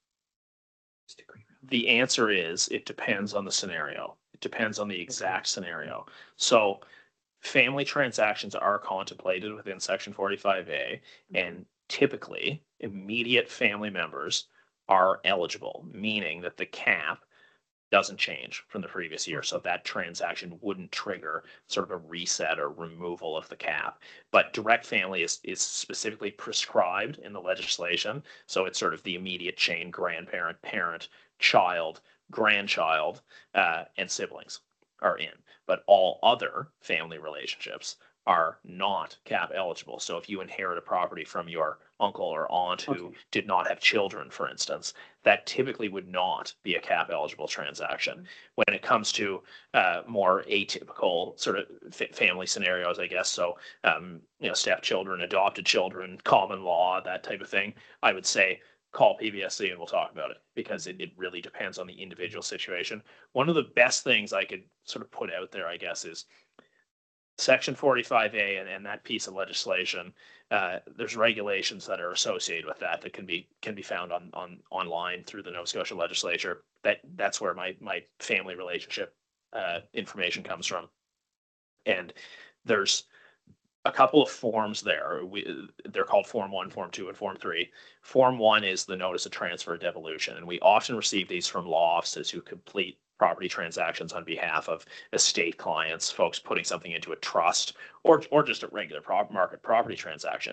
the answer is, it depends on the scenario. It depends on the exact scenario. So family transactions are contemplated within section forty-five A, and typically immediate family members are eligible, meaning that the cap doesn't change from the previous year. So that transaction wouldn't trigger sort of a reset or removal of the cap. But direct family is, is specifically prescribed in the legislation. So it's sort of the immediate chain: grandparent, parent, child, grandchild, uh, and siblings are in. But all other family relationships are not cap eligible. So if you inherit a property from your uncle or aunt who Okay. did not have children, for instance, that typically would not be a cap eligible transaction. When it comes to uh, more atypical sort of f- family scenarios, I guess, so um, you know, stepchildren, adopted children, common law, that type of thing, I would say call P B S C and we'll talk about it, because it, it really depends on the individual situation. One of the best things I could sort of put out there, I guess, is section forty-five A and, and that piece of legislation. Uh, there's regulations that are associated with that that can be can be found on on online through the Nova Scotia legislature. That that's where my my family relationship uh, information comes from. And there's a couple of forms there. We, they're called Form One, Form Two, and Form Three. Form One is the notice of transfer or devolution, and we often receive these from law offices who complete property transactions on behalf of estate clients, folks putting something into a trust, or or just a regular prop market property transaction.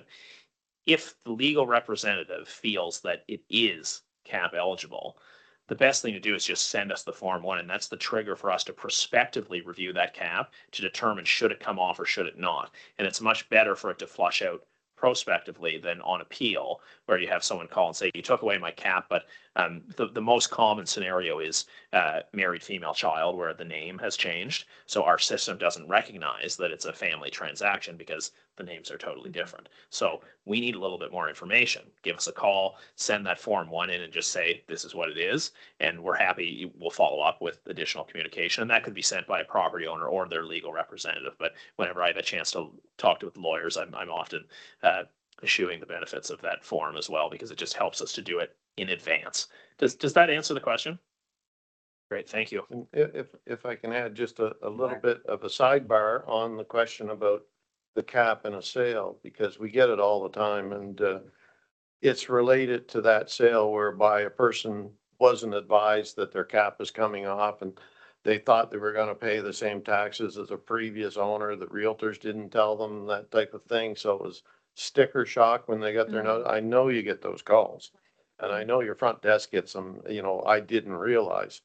If the legal representative feels that it is cap eligible, the best thing to do is just send us the Form One, and that's the trigger for us to prospectively review that cap to determine should it come off or should it not. And it's much better for it to flush out prospectively than on appeal, where you have someone call and say, you took away my cap. But um, the, the most common scenario is uh, married female child, where the name has changed. So our system doesn't recognize that it's a family transaction because the names are totally different. So we need a little bit more information. Give us a call, send that Form One in and just say, this is what it is. And we're happy, we'll follow up with additional communication. And that could be sent by a property owner or their legal representative. But whenever I have a chance to talk to with lawyers, I'm, I'm often uh, eschewing the benefits of that form as well, because it just helps us to do it in advance. Does, does that answer the question? Great, thank you. And i- if, if I can add just a, a little Sure. bit of a sidebar on the question about the cap in a sale, because we get it all the time, and uh, it's related to that sale whereby a person wasn't advised that their cap is coming off, and they thought they were gonna pay the same taxes as a previous owner. The realtors didn't tell them, that type of thing. So it was sticker shock when they got their note. I know you get those calls. And I know your front desk gets them, you know, I didn't realize.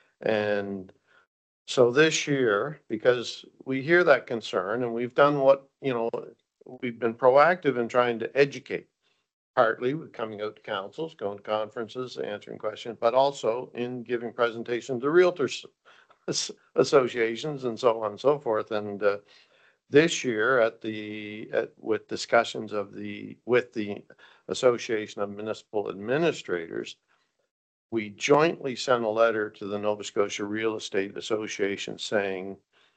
And so this year, because we hear that concern and we've done what, you know, we've been proactive in trying to educate. partly with coming out to councils, going to conferences, answering questions, but also in giving presentations to realtors as- associations and so on and so forth. And uh, this year at the, at, with discussions of the, with the Association of Municipal Administrators, we jointly sent a letter to the Nova Scotia Real Estate Association saying,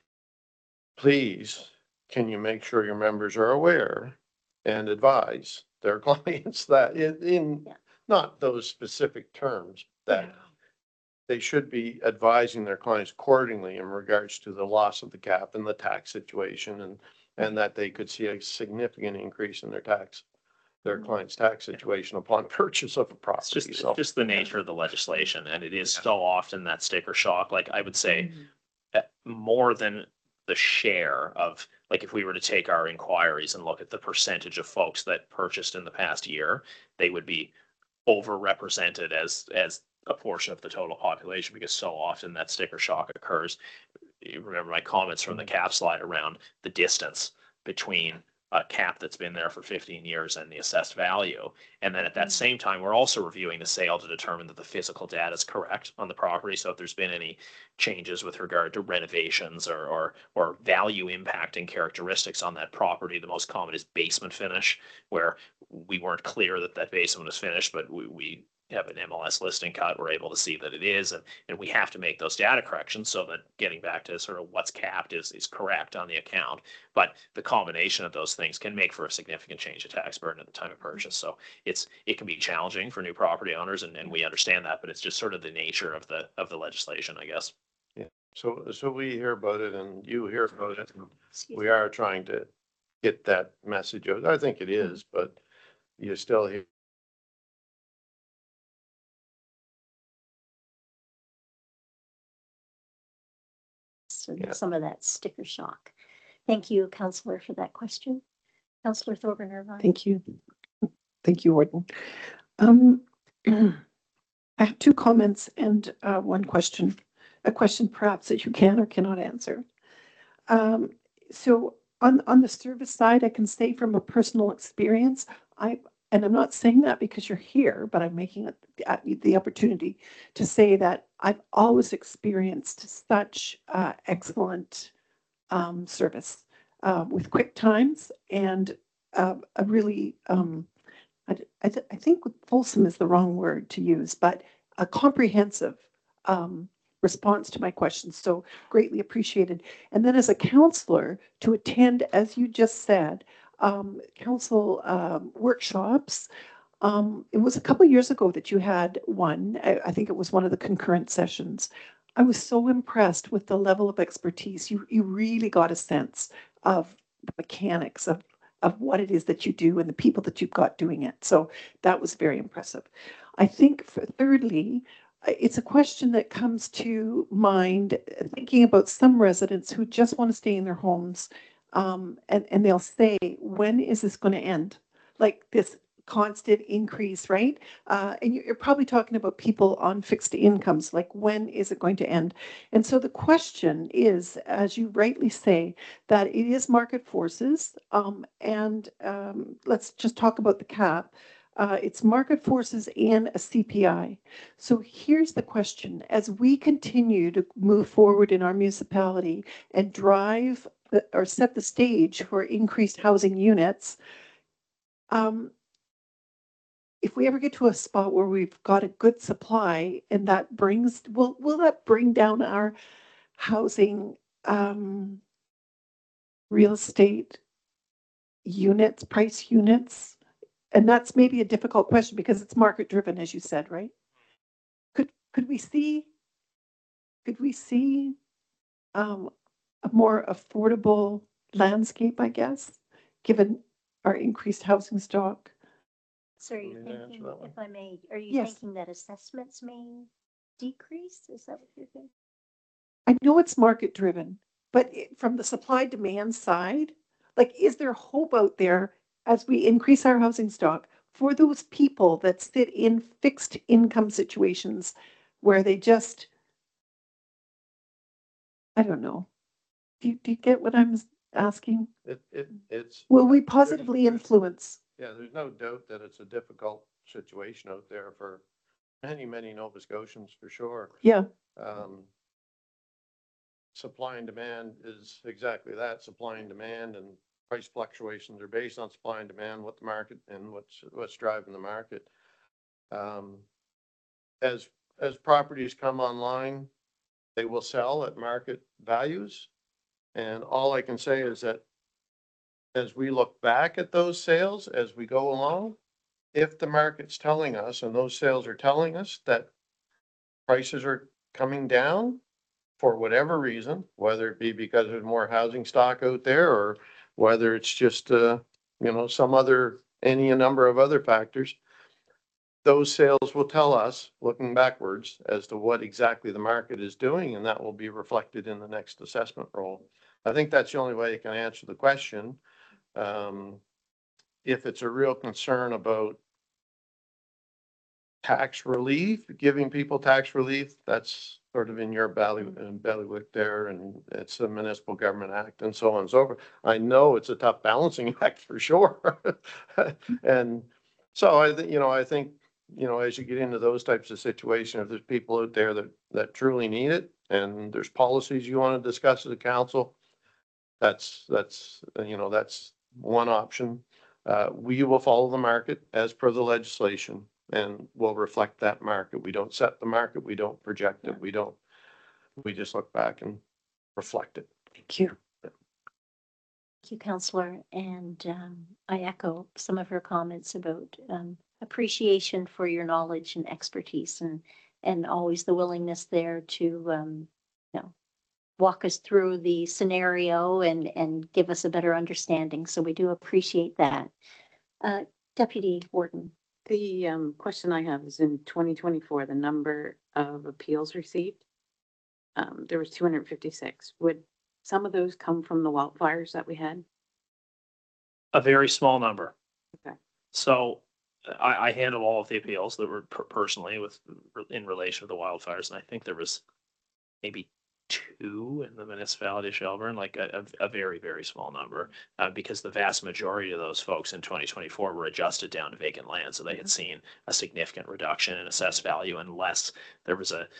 please, can you make sure your members are aware and advise their clients that in, in Yeah. not those specific terms, that they should be advising their clients accordingly in regards to the loss of the cap and the tax situation, and, and that they could see a significant increase in their tax, their client's tax situation upon purchase of a It's property. just, So, just the nature of the legislation, and it is so often that sticker shock. Like I would say, uh, more than the share of, like if we were to take our inquiries and look at the percentage of folks that purchased in the past year, they would be overrepresented as as a portion of the total population, because so often that sticker shock occurs. You remember my comments from the cap slide around the distance between a cap that's been there for fifteen years and the assessed value. And then at that same time, we're also reviewing the sale to determine that the physical data is correct on the property. So if there's been any changes with regard to renovations or, or, or value impacting characteristics on that property, the most common is basement finish, where we weren't clear that that basement was finished, but we, we have an M L S listing cut, we're able to see that it is, and, and we have to make those data corrections so that getting back to sort of what's capped is, is correct on the account. But the combination of those things can make for a significant change of tax burden at the time of purchase. So it's, it can be challenging for new property owners, and, and we understand that, but it's just sort of the nature of the, of the legislation, I guess. so, so we hear about it and you hear about it. And Excuse we me. are trying to get that message out. I think it is, but you still hear. So Yeah. some of that sticker shock. Thank you, Counselor, for that question. Counselor Thorburn Irvine. Thank you. Thank you, Warden. Um, I have two comments and uh, one question, a question perhaps that you can or cannot answer. Um, so on, on the service side, I can say from a personal experience, I, and I'm not saying that because you're here, but I'm making it uh, the opportunity to say that I've always experienced such uh, excellent um, service uh, with quick times and uh, a really, um, I, I, th- I think fulsome is the wrong word to use, but a comprehensive um, response to my questions. So greatly appreciated. And then as a counselor, to attend, as you just said, um, council um, workshops. Um, it was a couple years ago that you had one. I, I think it was one of the concurrent sessions. I was so impressed with the level of expertise. You you really got a sense of the mechanics of of what it is that you do and the people that you've got doing it. So that was very impressive. I think for, thirdly, uh, it's a question that comes to mind uh, thinking about some residents who just want to stay in their homes, um, and and they'll say, when is this going to end? Like this constant increase, right? Uh, and you're probably talking about people on fixed incomes, like when is it going to end? And so the question is, as you rightly say, that it is market forces. Um, and um, let's just talk about the cap. Uh, it's market forces and a C P I. So here's the question. As we continue to move forward in our municipality and drive the, or set the stage for increased housing units, um, if we ever get to a spot where we've got a good supply and that brings, will, will that bring down our housing, um, real estate units, price units? And that's maybe a difficult question because it's market driven, as you said, right? Could, could we see, could we see, um, a more affordable landscape, I guess, given our increased housing stock? So are you Want me to answer thinking, that one? if I may, are you Yes. thinking that assessments may decrease? Is that what you're thinking? I know it's market driven, but it, from the supply demand side, like, is there hope out there as we increase our housing stock for those people that sit in fixed income situations where they just, I don't know. Do you, do you get what I'm asking? It, it, it's. Will we positively influence Yeah, there's no doubt that it's a difficult situation out there for many, many Nova Scotians for sure. Yeah, Um, supply and demand is exactly that, supply and demand, and price fluctuations are based on supply and demand, what the market and what's, what's driving the market. Um, as, as properties come online, they will sell at market values. And all I can say is that as we look back at those sales, as we go along, if the market's telling us, and those sales are telling us that prices are coming down for whatever reason, whether it be because there's more housing stock out there or whether it's just, uh, you know, some other, any number of other factors, those sales will tell us, looking backwards, as to what exactly the market is doing, and that will be reflected in the next assessment roll. I think that's the only way you can answer the question. Um, if it's a real concern about tax relief, giving people tax relief, that's sort of in your belly, in bailiwick there, and it's a municipal government act and so on and so forth. I know it's a tough balancing act for sure. And so I think, you know, I think, you know, as you get into those types of situations, if there's people out there that, that truly need it, and there's policies you want to discuss as a council, that's, that's, you know, that's one option. Uh, we will follow the market as per the legislation, and we'll reflect that market. We don't set the market. We don't project it. We don't, we just look back and reflect it. thank you. Thank you, Councillor. And um, I echo some of her comments about um, appreciation for your knowledge and expertise, and and always the willingness there to um, you know, walk us through the scenario and and give us a better understanding. So we do appreciate that. Uh, Deputy Warden. The um, question I have is in twenty twenty-four, the number of appeals received. Um, there was two hundred fifty-six. Would some of those come from the wildfires that we had? A very small number. Okay. So I, I handled all of the appeals that were per- personally with in relation to the wildfires, and I think there was maybe two in the municipality of Shelburne, like a, a, a very, very small number, uh, because the vast majority of those folks in twenty twenty-four were adjusted down to vacant land. So they had seen a significant reduction in assessed value unless there was a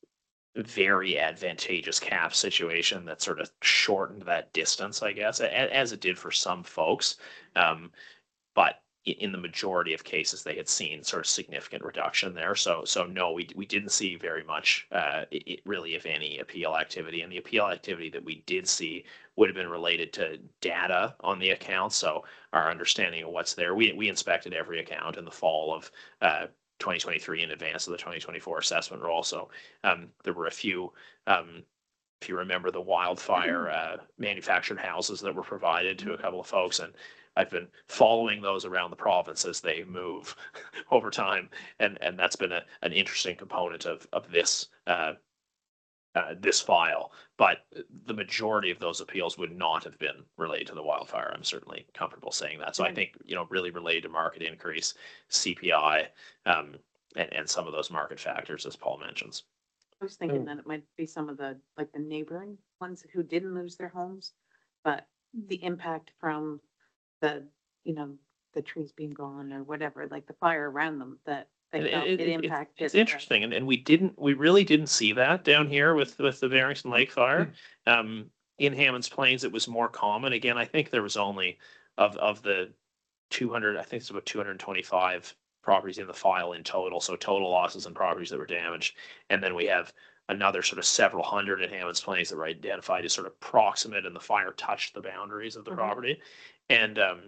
very advantageous cap situation that sort of shortened that distance, I guess, as it did for some folks. Um, but in the majority of cases, they had seen sort of significant reduction there. So, so no, we we didn't see very much, uh, it, really, if any, appeal activity. And the appeal activity that we did see would have been related to data on the account. So our understanding of what's there, we we inspected every account in the fall of uh, twenty twenty-three in advance of the twenty twenty-four assessment roll. So um, there were a few. Um, if you remember the wildfire uh, manufactured houses that were provided to a couple of folks, and I've been following those around the province as they move over time, and and that's been a, an interesting component of of this uh, uh, this file. But the majority of those appeals would not have been related to the wildfire. I'm certainly comfortable saying that. So I think, you know, really related to market increase, C P I, um, and and some of those market factors, as Paul mentions. I was thinking Mm. that it might be some of the, like the neighboring ones who didn't lose their homes, but the impact from the, you know, the trees being gone or whatever, like the fire around them, that they And felt it- it it- it- impacted. It's the- interesting, and, and we didn't, we really didn't see that down here with, with the Barrington Lake fire. Um, in Hammonds Plains, it was more common. Again, I think there was only of, of the two hundred, I think it's about two hundred twenty-five properties in the file in total. So total losses and properties that were damaged. And then we have another sort of several hundred in Hammonds Plains that were identified as sort of proximate, and the fire touched the boundaries of the Mhm. property. And, um,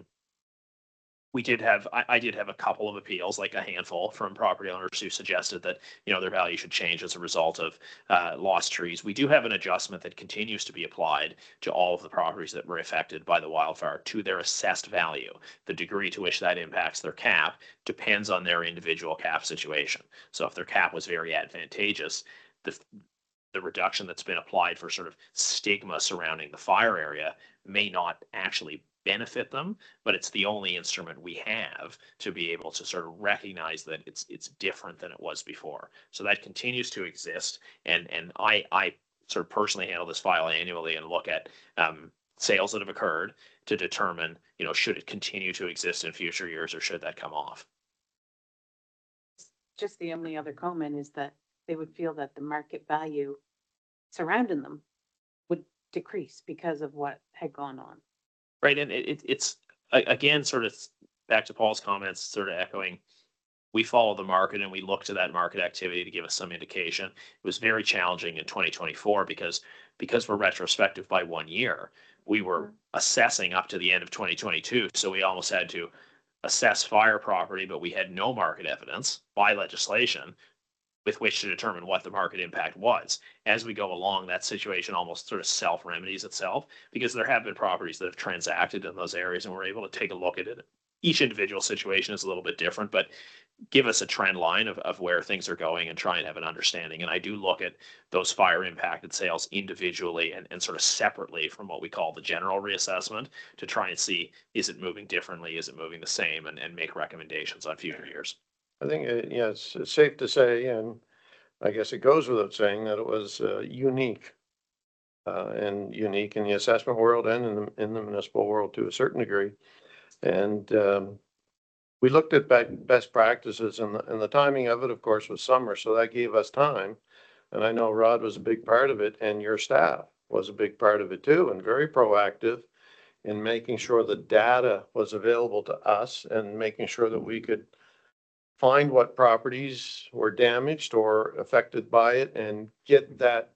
we did have, I, I did have a couple of appeals, like a handful from property owners who suggested that, you know, their value should change as a result of uh, lost trees. We do have an adjustment that continues to be applied to all of the properties that were affected by the wildfire to their assessed value. The degree to which that impacts their cap depends on their individual cap situation. So if their cap was very advantageous, the the reduction that's been applied for sort of stigma surrounding the fire area may not actually benefit them, but it's the only instrument we have to be able to sort of recognize that it's it's different than it was before. So that continues to exist, and and I I sort of personally handle this file annually and look at um, sales that have occurred to determine, you know, should it continue to exist in future years or should that come off? Just the only other comment is that they would feel that the market value surrounding them would decrease because of what had gone on. Right. And it, it, it's a- again, sort of back to Paul's comments, sort of echoing, we follow the market and we look to that market activity to give us some indication. It was very challenging in twenty twenty-four because because we're retrospective by one year, we were assessing up to the end of twenty twenty-two. So we almost had to assess fire property, but we had no market evidence by legislation with which to determine what the market impact was. As we go along, that situation almost sort of self-remedies itself because there have been properties that have transacted in those areas and we're able to take a look at it. Each individual situation is a little bit different, but give us a trend line of, of where things are going and try and have an understanding. And I do look at those fire impacted sales individually and, and sort of separately from what we call the general reassessment to try and see, is it moving differently? Is it moving the same? And, and make recommendations on future years. I think, uh, yeah, it's it's safe to say, and I guess it goes without saying that it was uh, unique. Uh, and unique in the assessment world and in the, in the municipal world to a certain degree. And um, we looked at be- best practices and the, and the timing of it, of course, was summer. So that gave us time. And I know Rod was a big part of it and your staff was a big part of it too, and very proactive in making sure the data was available to us and making sure that we could find what properties were damaged or affected by it and get that,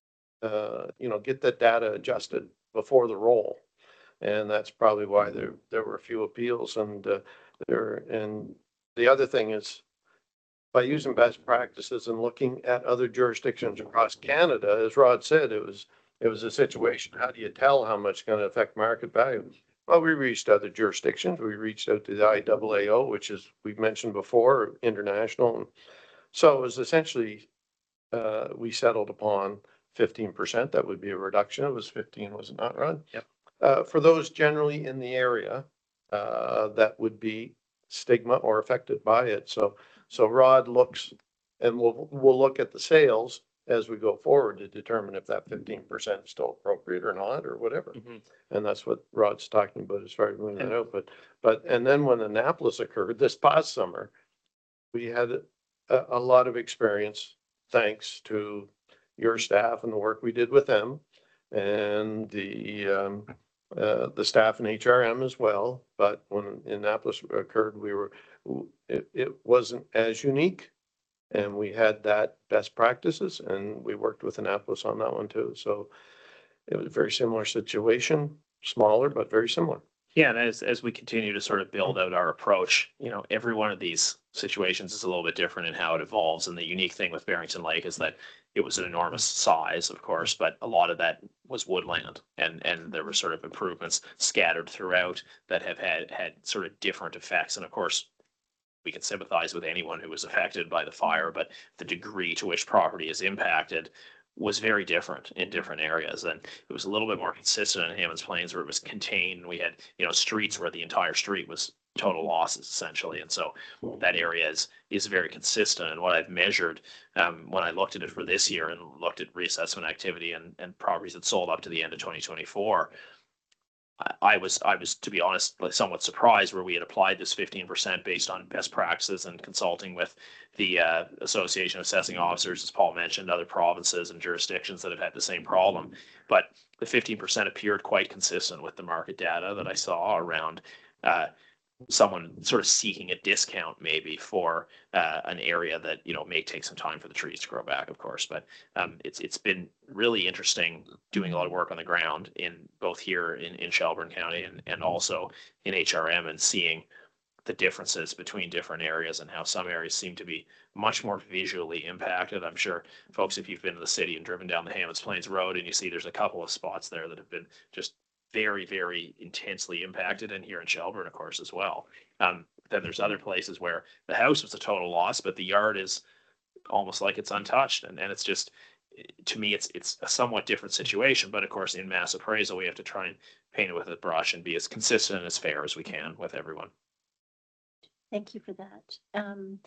uh, you know, get that data adjusted before the roll. And that's probably why there, there were a few appeals and, uh, there, and the other thing is by using best practices and looking at other jurisdictions across Canada, as Rod said, it was, it was a situation. How do you tell how much it's going to affect market value? Well, we reached other jurisdictions. We reached out to the I A A O, which is, we've mentioned before, international. So it was essentially, uh, we settled upon fifteen percent. That would be a reduction. It was fifteen, was it not, Rod? Yep. Uh, for those generally in the area, uh, that would be stigma or affected by it. So, so Rod looks and we'll, we'll look at the sales as we go forward to determine if that fifteen percent is still appropriate or not, or whatever. Mm-hmm. And that's what Rod's talking about as far as moving that out. But, but, and then when Annapolis occurred this past summer, we had a, a lot of experience thanks to your staff and the work we did with them and the, um, uh, the staff in H R M as well. But when Annapolis occurred, we were, it, it wasn't as unique. And we had that best practices and we worked with Annapolis on that one too. So it was a very similar situation, smaller, but very similar. Yeah, and as as we continue to sort of build out our approach, you know, every one of these situations is a little bit different in how it evolves. And the unique thing with Barrington Lake is that it was an enormous size, of course, but a lot of that was woodland, and and there were sort of improvements scattered throughout that have had had sort of different effects. And of course, we can sympathize with anyone who was affected by the fire, but the degree to which property is impacted was very different in different areas. And it was a little bit more consistent in Hammonds Plains where it was contained. We had, you know, streets where the entire street was total losses essentially. And so that area is, is very consistent. And what I've measured um, when I looked at it for this year and looked at reassessment activity and, and properties that sold up to the end of twenty twenty-four, I was, I was, to be honest, somewhat surprised where we had applied this fifteen percent based on best practices and consulting with the uh, Association of Assessing Officers, as Paul mentioned, other provinces and jurisdictions that have had the same problem. But the fifteen percent appeared quite consistent with the market data that I saw around uh, someone sort of seeking a discount maybe for uh, an area that, you know, may take some time for the trees to grow back, of course. But um, it's it's been really interesting doing a lot of work on the ground in both here in, in Shelburne County and, and also in H R M and seeing the differences between different areas and how some areas seem to be much more visually impacted. I'm sure folks, if you've been to the city and driven down the Hammonds Plains Road and you see there's a couple of spots there that have been just very, very intensely impacted, and here in Shelburne, of course, as well. Um, then there's other places where the house was a total loss, but the yard is almost like it's untouched. And, and it's just, to me, it's it's a somewhat different situation. But of course, in mass appraisal, we have to try and paint it with a brush and be as consistent and as fair as we can with everyone. Thank you for that. Um,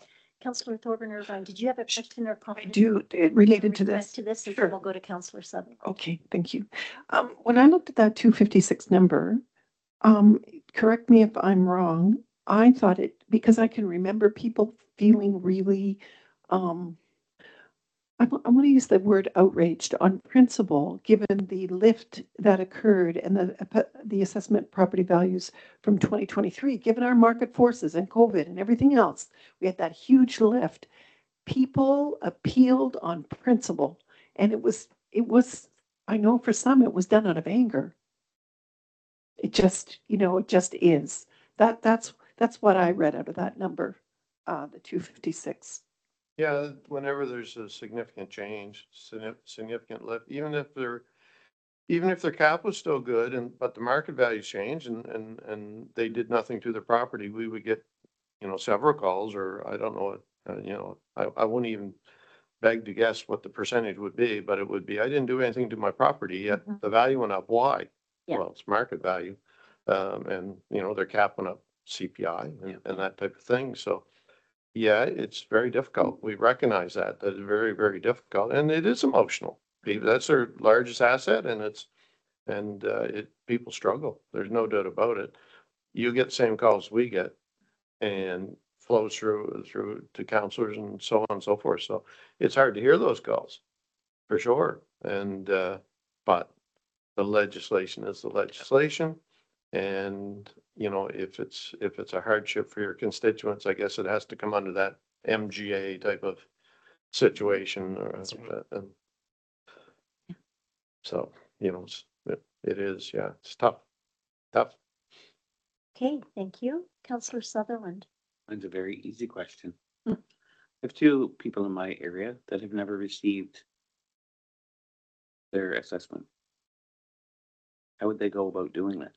Councillor Thorburn Irvine, did you have a question or I comment? do, it related to Respect this. To this, and Sure. then we'll go to Councillor Sutherland. Okay, thank you. Um, when I looked at that two fifty-six number, um, correct me if I'm wrong, I thought it, because I can remember people feeling really, um, I, wa- I want to use the word outraged on principle, given the lift that occurred and the, ap- the assessment property values from twenty twenty-three, given our market forces and COVID and everything else, we had that huge lift. People appealed on principle, and it was, it was, I know for some it was done out of anger. It just, you know, it just is. That, that's, that's what I read out of that number, uh, the two fifty-six. Yeah, whenever there's a significant change, signi- significant lift, even if they're, even if their cap was still good and, but the market values changed and, and, and they did nothing to their property, we would get, you know, several calls, or I don't know, what, uh, you know, I, I wouldn't even beg to guess what the percentage would be, but it would be, I didn't do anything to my property, yet Mhm. the value went up. Why? Yeah. Well, it's market value. Um, and, you know, their cap went up C P I and, and that type of thing. So, yeah, it's very difficult. We recognize that. That's very, very difficult. And it is emotional. People- That's their largest asset, and it's, and, uh, it, people struggle. There's no doubt about it. You get the same calls we get and flows through, through to counselors and so on and so forth. So it's hard to hear those calls, for sure. And, uh, but the legislation is the legislation. And, you know, if it's, if it's a hardship for your constituents, I guess it has to come under that M G A type of situation or, That's right. uh, and so, you know, it's, it, it is, yeah, it's tough, tough. Okay, thank you. Councillor Sutherland. Mine's a very easy question. Hmm. I have two people in my area that have never received their assessment. How would they go about doing that?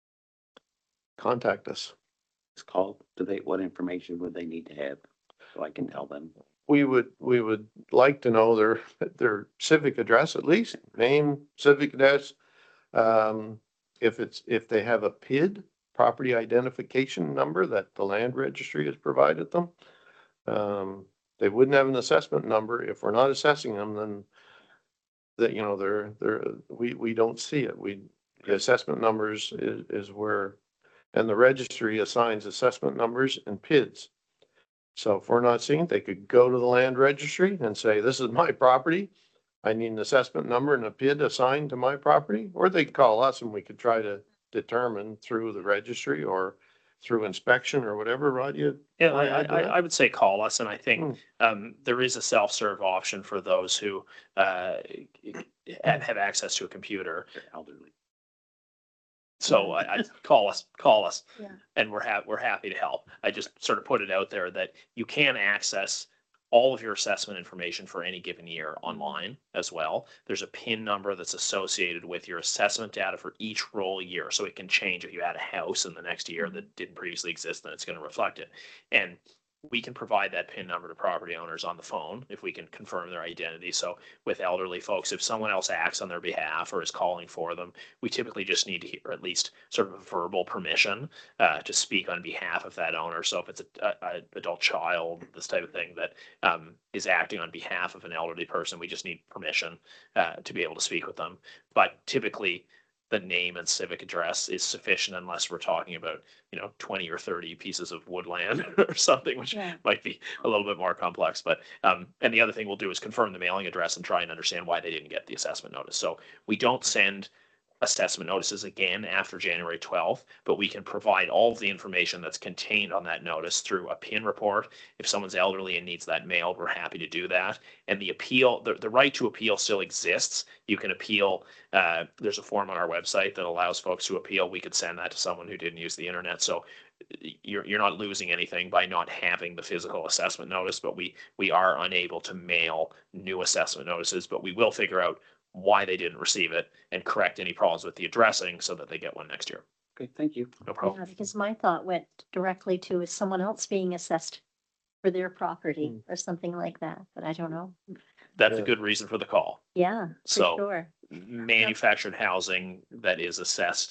Contact us. It's called, do they, what information would they need to have? So I can tell them. We would, we would like to know their, their civic address at least, name, civic address. Um, if it's, if they have a P I D, property identification number that the land registry has provided them. Um, they wouldn't have an assessment number. If we're not assessing them, then that, you know, they're, they're, we, we don't see it. We, the assessment numbers is, is where, and the registry assigns assessment numbers and P I Ds. So if we're not seeing it, they could go to the land registry and say, this is my property. I need an assessment number and a P I D assigned to my property, or they could call us and we could try to determine through the registry or through inspection or whatever, Rod, you? Yeah, wanna I, add to I, that? I would say call us, and I think Hmm. um, there is a self-serve option for those who uh, have, have access to a computer. They're elderly. So I, I call us, call us, Yeah. and we're ha- we're happy to help. I just sort of put it out there that you can access all of your assessment information for any given year online as well. There's a P I N number that's associated with your assessment data for each roll year. So it can change if you had a house in the next year that didn't previously exist, then it's going to reflect it. And we can provide that P I N number to property owners on the phone if we can confirm their identity. So with elderly folks, if someone else acts on their behalf or is calling for them, we typically just need to hear at least sort of a verbal permission uh, to speak on behalf of that owner. So if it's a, a, a adult child, this type of thing that um, is acting on behalf of an elderly person, we just need permission uh, to be able to speak with them. But typically, the name and civic address is sufficient unless we're talking about, you know, twenty or thirty pieces of woodland or something, which Yeah. might be a little bit more complex. But, um, and the other thing we'll do is confirm the mailing address and try and understand why they didn't get the assessment notice. So we don't send assessment notices again after January twelfth, but we can provide all of the information that's contained on that notice through a P I N report. If someone's elderly and needs that mailed, we're happy to do that. And the appeal, the, the right to appeal still exists. You can appeal. Uh, there's a form on our website that allows folks to appeal. We could send that to someone who didn't use the internet. So you're, you're not losing anything by not having the physical assessment notice, but we, we are unable to mail new assessment notices, but we will figure out why they didn't receive it and correct any problems with the addressing so that they get one next year. Okay, thank you. No Yeah, problem. because my thought went directly to is someone else being assessed for their property Hmm. or something like that, but I don't know. That's a Yeah. good reason for the call. Yeah, for So- sure. Manufactured housing that is assessed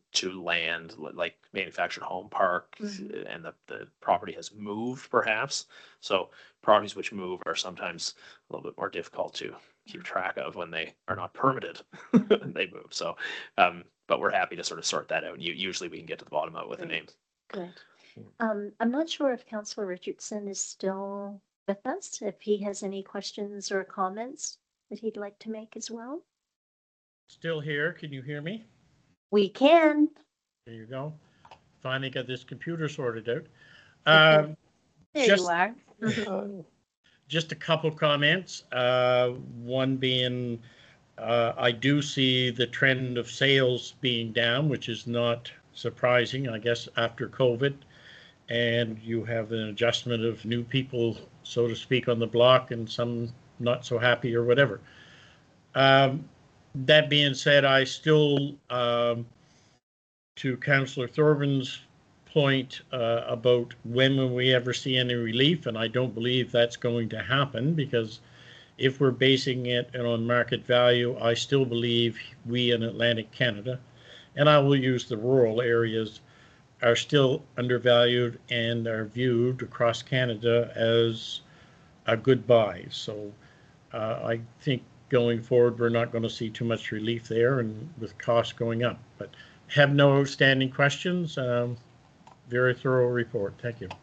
to land li- like manufactured home park Mhm. and the, the property has moved perhaps. So properties which move are sometimes a little bit more difficult to keep track of when they are not permitted. They move. So, um, but we're happy to sort of sort that out. You, usually we can get to the bottom of it with a Great. name. Good. Um, I'm not sure if Councillor Richardson is still with us, if he has any questions or comments that he'd like to make as well. Still here, can you hear me? We can. There you go. Finally got this computer sorted out. Okay. Um, There just, you are. Uh, just a couple comments. Uh, one being, uh, I do see the trend of sales being down, which is not surprising, I guess, after COVID. And you have an adjustment of new people, so to speak, on the block and some not so happy or whatever. Um, that being said, I still, um, to Councillor Thorburns' point uh, about when will we ever see any relief, and I don't believe that's going to happen, because if we're basing it on market value, I still believe we in Atlantic Canada, and I will use the rural areas, are still undervalued and are viewed across Canada as a good buy. So uh, I think going forward, we're not going to see too much relief there, and with costs going up. But have no outstanding questions. Um, very thorough report. Thank you.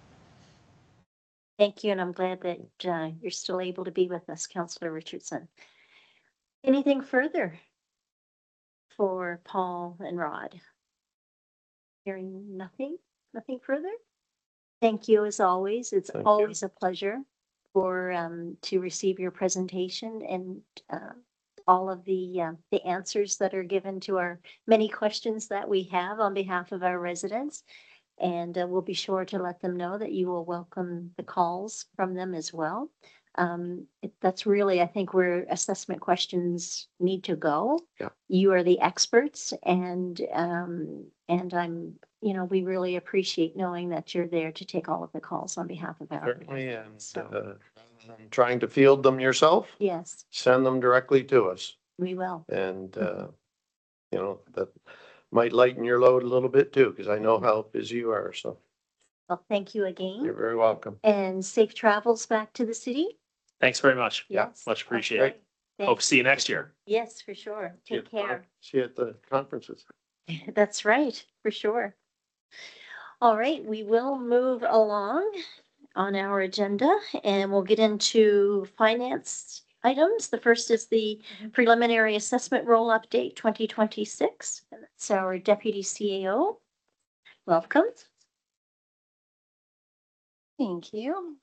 Thank you, and I'm glad that uh, you're still able to be with us, Councillor Richardson. Anything further for Paul and Rod? Hearing nothing, nothing further? Thank you as always. It's Thank you. always a pleasure for um to receive your presentation and uh, all of the uh, the answers that are given to our many questions that we have on behalf of our residents. And uh, we'll be sure to let them know that you will welcome the calls from them as well. Um, it- that's really, I think, where assessment questions need to go. Yeah. You are the experts, and um, and I'm, you know, we really appreciate knowing that you're there to take all of the calls on behalf of our. Certainly, and So, uh, trying to field them yourself, yes, send them directly to us. we will. And, uh, you know, that might lighten your load a little bit too, because I know how busy you are. So Well, thank you you're again, very welcome. and safe travels back to the city. Thanks very much. Yeah, Yes. Much that's appreciated. great. Hope Thanks. to see you next year. Yes, for sure. See you Take at the con- care. See you at the conferences. That's right, for sure. All right, we will move along on our agenda, and we'll get into finance items. The first is the preliminary assessment roll update twenty twenty-six. And that's our deputy C A O. Welcome. Thank you.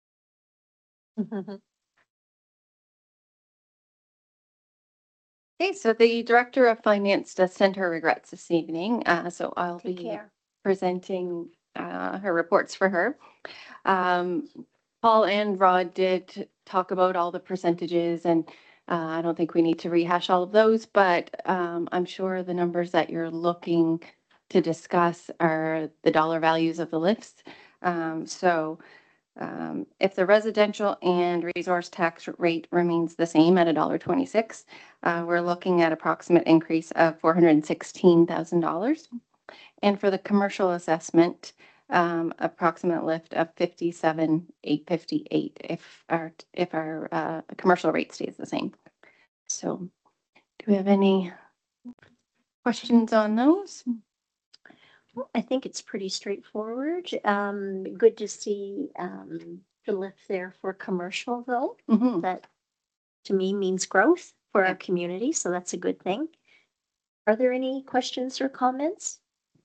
Okay, so the Director of Finance does send her regrets this evening, uh, so I'll Take be care. presenting uh, her reports for her. Um, Paul and Rod did talk about all the percentages, and uh, I don't think we need to rehash all of those, but um, I'm sure the numbers that you're looking to discuss are the dollar values of the lifts. Um, so um, if the residential and resource tax rate remains the same at a dollar twenty-six, uh, we're looking at approximate increase of four hundred sixteen thousand dollars. And for the commercial assessment, um, approximate lift of fifty-seven eight fifty-eight if our if our uh, commercial rate stays the same. So, do we have any questions on those? Well, I think it's pretty straightforward. Um, good to see um, the lift there for commercial, though. Mhm. That to me means growth for Yeah. our community, so that's a good thing. Are there any questions or comments?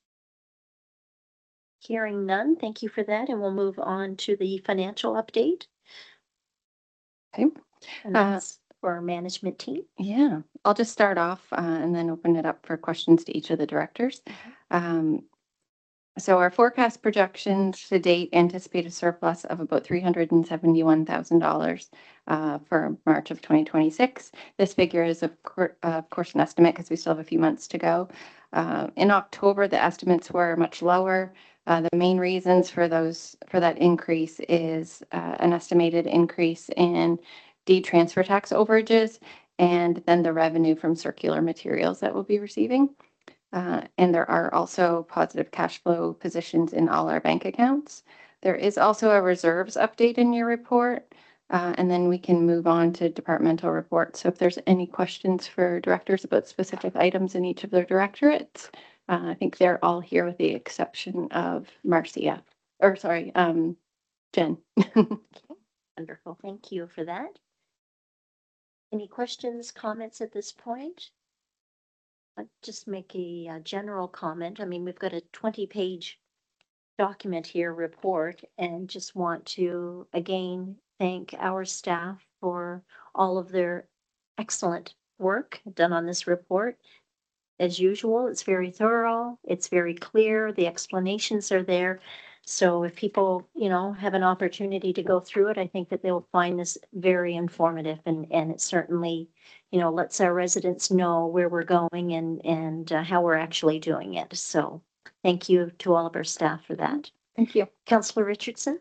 Hearing none, thank you for that, and we'll move on to the financial update. Okay. And Uh, that's for our management team. Yeah, I'll just start off uh, and then open it up for questions to each of the directors. Um, so our forecast projections to date anticipate a surplus of about three hundred seventy-one thousand dollars uh, for March of twenty twenty-six. This figure is of, cour- uh, of course an estimate because we still have a few months to go. Uh, in October, the estimates were much lower. Uh, the main reasons for those for that increase is uh, an estimated increase in D transfer tax overages and then the revenue from circular materials that we'll be receiving. Uh, and there are also positive cash flow positions in all our bank accounts. There is also a reserves update in your report. Uh, and then we can move on to departmental reports. So if there's any questions for directors about specific items in each of their directorates, uh, I think they're all here with the exception of Marcia, or sorry, um, Jen. Wonderful. Thank you for that. Any questions, comments at this point? I'll just make a, uh general comment. I mean, we've got a twenty page document here, report, and just want to again thank our staff for all of their excellent work done on this report. As usual, it's very thorough, it's very clear, the explanations are there. So if people, you know, have an opportunity to go through it, I think that they will find this very informative, and, and it certainly, you know, lets our residents know where we're going and, and uh, how we're actually doing it. So thank you to all of our staff for that. Thank you. Councillor Richardson?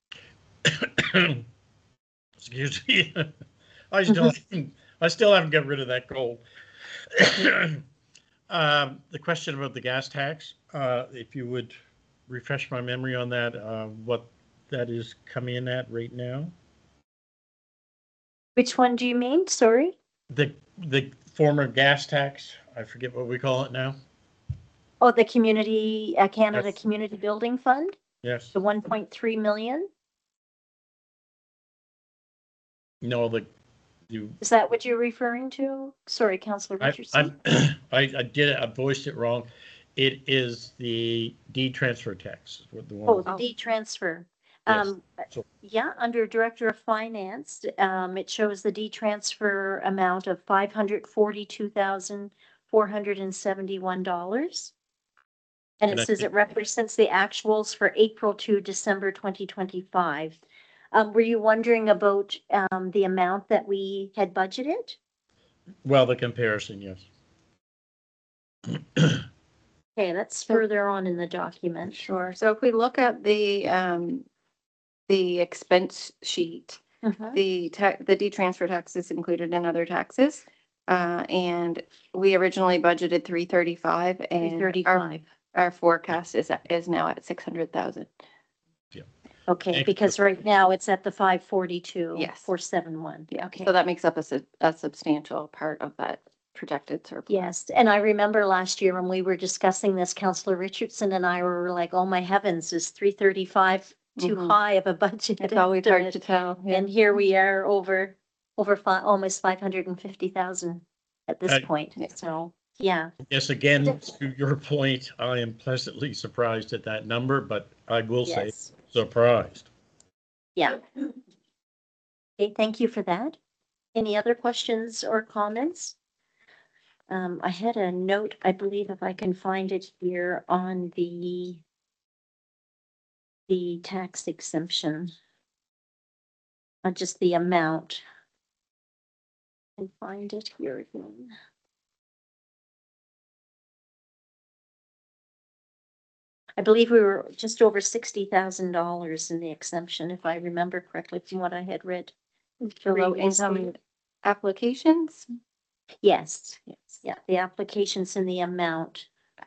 Excuse me. I still, I still haven't got rid of that cold. Um, the question about the gas tax, uh, if you would refresh my memory on that, uh, what that is coming in at right now? Which one do you mean? Sorry? The, the former gas tax, I forget what we call it now. Oh, the Community, uh, Canada Yes. Community Building Fund, Yes. the one point three million? No, the, you, Is that what you're referring to? Sorry, Councillor I, Richardson. I, I, I did it, I voiced it wrong. It is the deed transfer tax. What the Oh, one, the D-transfer. Yes. Um, So- yeah, under Director of Finance, um, it shows the D-transfer amount of five hundred forty-two thousand, four hundred and seventy-one dollars. And And it I says think- it represents the actuals for April to December twenty twenty-five. Um, were you wondering about, um, the amount that we had budgeted? well, the comparison, yes. Okay, that's further on in the document. Sure. So if we look at the, um, the expense sheet, Mhm. the tax, the D-transfer tax is included in other taxes. Uh, and we originally budgeted three thirty-five and our, thirty-five. our forecast is, is now at six hundred thousand. Okay, Thank because you. right now it's at the five forty-two. Yes. Four seven one. Yeah. Okay. So that makes up a, sub- a substantial part of that projected surplus. Yes, and I remember last year when we were discussing this, Councillor Richardson and I were like, oh my heavens, is three thirty-five too Mhm. high of a budget? It's always hard to estimate? tell. Yeah. And here we are over, over five, almost five hundred and fifty thousand at this Uh, point. So, yeah, Yes, again, to your point, I am pleasantly surprised at that number, but I will say yes, surprised. yeah. Okay, thank you for that. Any other questions or comments? Um, I had a note, I believe if I can find it here on the the tax exemption. Uh, just the amount. And find it here again. I believe we were just over sixty thousand dollars in the exemption, if I remember correctly from what I had read. The low income previously. applications. Yes, Yes. yeah, the applications and the amount.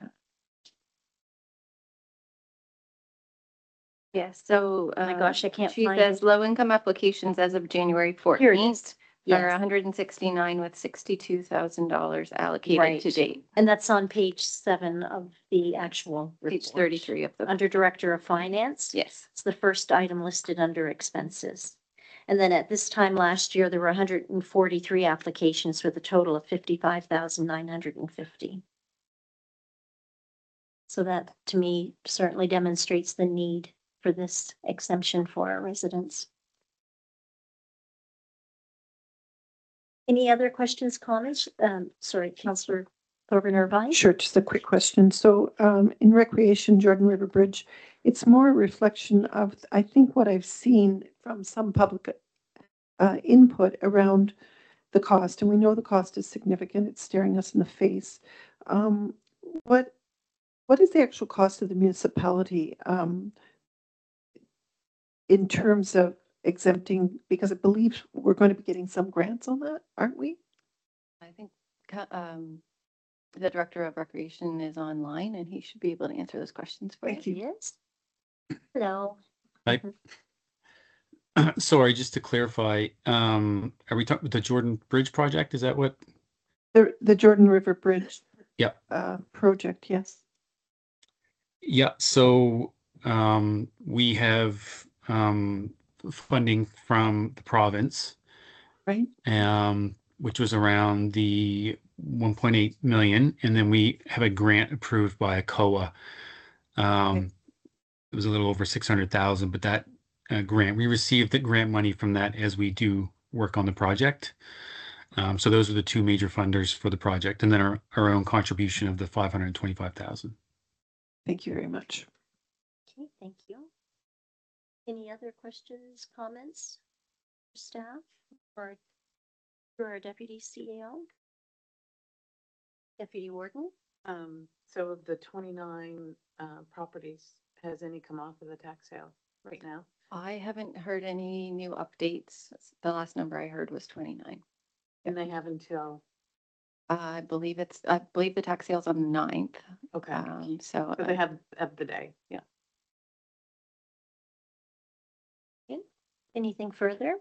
Yes. So, Oh my uh, gosh, I can't she find says it. low income applications as of January Here it fourteenth is. are Yes, one hundred sixty-nine with sixty-two thousand dollars allocated Right. to date. and that's on page seven of the actual Page report. thirty-three of the, Under Director of Finance. yes. It's the first item listed under expenses. And then at this time last year, there were one hundred and forty-three applications with a total of fifty-five thousand nine hundred and fifty. So that, to me, certainly demonstrates the need for this exemption for our residents. Any other questions, comments? Um, sorry, Councillor Thorburn Irvine? Sure, just a quick question. So um, in recreation, Jordan River Bridge, it's more a reflection of, I think, what I've seen from some public uh, input around the cost. And we know the cost is significant. It's staring us in the face. Um, what What is the actual cost of the municipality um, in terms of exempting? Because I believe we're going to be getting some grants on that, aren't we? I think, co- um, the Director of Recreation is online and he should be able to answer those questions for you. Thank you. Yes. Hello. Hi. Sorry, just to clarify, um, are we talking the Jordan Bridge project? Is that what? The, the Jordan River Bridge. Yeah. Uh, project, yes. Yeah, so um, we have um, funding from the province, Right? um, which was around the one point eight million, and then we have a grant approved by a C O A. Um, Okay. It was a little over six hundred thousand, but that uh, grant, we received the grant money from that as we do work on the project. Um, so those are the two major funders for the project, and then our, our own contribution of the five hundred twenty-five thousand. Thank you very much. Okay, thank you. Any other questions, comments, for staff or for our deputy C A O? Deputy Warden? Um, so of the twenty-nine, uh, properties, has any come off of the tax sale right now? I haven't heard any new updates. The last number I heard was twenty-nine. And they have until, I believe it's, I believe the tax sale's on the ninth. okay, Um, so. so they have, have the day, yeah. Anything further?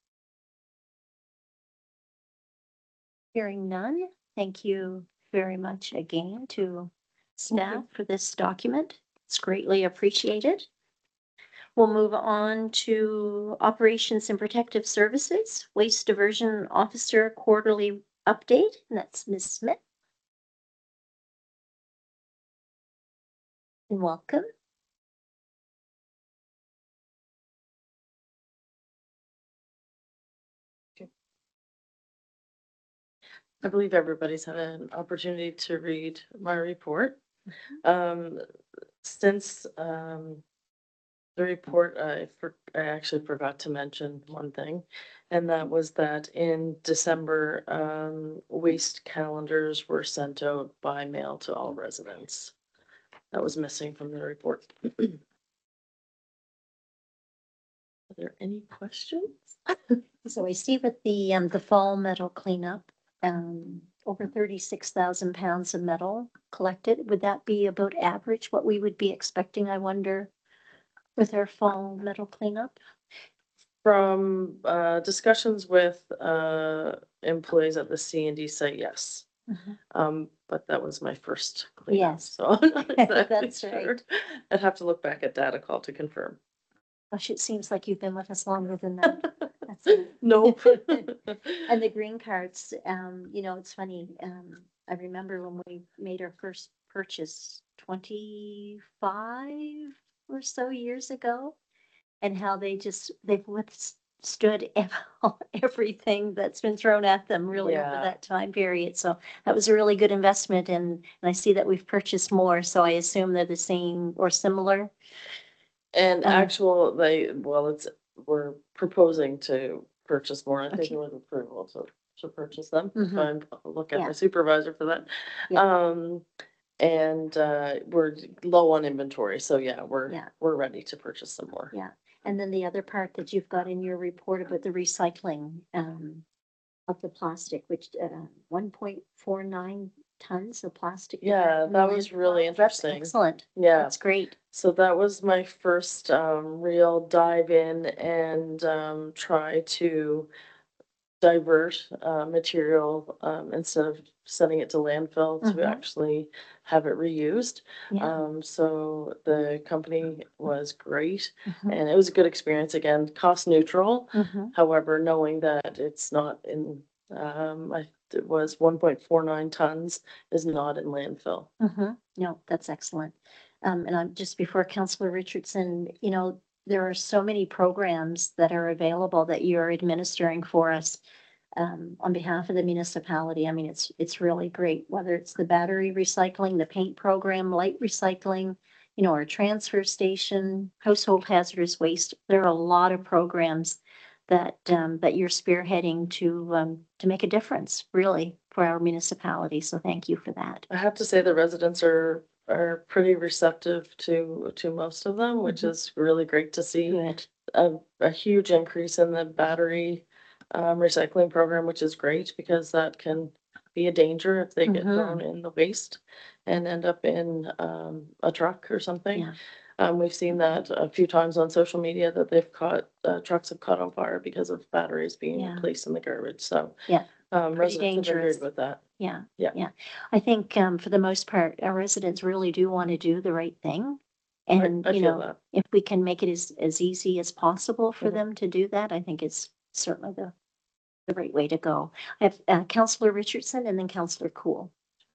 Hearing none, thank you very much again to staff for this document. It's greatly appreciated. We'll move on to Operations and Protective Services, Waste Diversion Officer Quarterly Update, and that's Miz Smith. And welcome. I believe everybody's had an opportunity to read my report. Um, since, um, the report, I for, I actually forgot to mention one thing. And that was that in December, um, waste calendars were sent out by mail to all residents. That was missing from the report. Are there any questions? So I see with the, um, the fall metal cleanup, um, over thirty-six thousand pounds of metal collected. Would that be about average, what we would be expecting, I wonder, with our fall metal cleanup? From, uh, discussions with, uh, employees at the C and D site, yes. Mhm. Um, but that was my first cleanup, Yes. so I'm not exactly That's sure. right. I'd have to look back at data call to confirm. Gosh, it seems like you've been with us longer than that. That's it. Nope. And the green cards, um, you know, it's funny, um, I remember when we made our first purchase twenty-five or so years ago. And how they just, they've withstood ev- everything that's been thrown at them really over Yeah. that time period. So that was a really good investment, and, and I see that we've purchased more, so I assume they're the same or similar. And Um, actual, they, well, it's, we're proposing to purchase more. I think Okay. it was approval to, to purchase them. Mhm. So I'm, I'll look at Yeah. my supervisor for that. Yeah. Um, and, uh, we're low on inventory, so yeah, we're, Yeah. we're ready to purchase some more. Yeah. And then the other part that you've got in your report about the recycling, um, of the plastic, which, uh, one point four nine tons of plastic. Yeah, in that was really landfill. That's interesting. excellent. Yeah. That's great. So that was my first um real dive in and um try to divert uh material um instead of sending it to landfill to Mhm. actually have it reused. Yeah. Um so the company was great Mhm. and it was a good experience, again, cost neutral. Mhm. However, knowing that it's not in um I it was one point four nine tons is not in landfill. Mm-hmm. No, that's excellent. Um, and I'm just before Councillor Richardson, you know, there are so many programs that are available that you're administering for us um, on behalf of the municipality. I mean, it's, it's really great, whether it's the battery recycling, the paint program, light recycling, you know, our transfer station, household hazardous waste. There are a lot of programs that, um, that you're spearheading to, um, to make a difference, really, for our municipality. So thank you for that. I have to say the residents are are pretty receptive to to most of them, which Mhm. is really great to see. Good. A, a huge increase in the battery um, recycling program, which is great because that can be a danger if they get Mhm. thrown in the waste and end up in, um, a truck or something. Yeah. Um, we've seen that a few times on social media that they've caught, uh, trucks have caught on fire because of batteries being Yeah. placed in the garbage, so. Yeah, Um, pretty residents have agreed dangerous. with that. Yeah. Yeah. Yeah. I think, um, for the most part, our residents really do want to do the right thing. I, And, I you feel know, that. if we can make it as, as easy as possible for Mhm. them to do that, I think it's certainly the, the right way to go. I have, uh, Counselor Richardson and then Counselor Cool.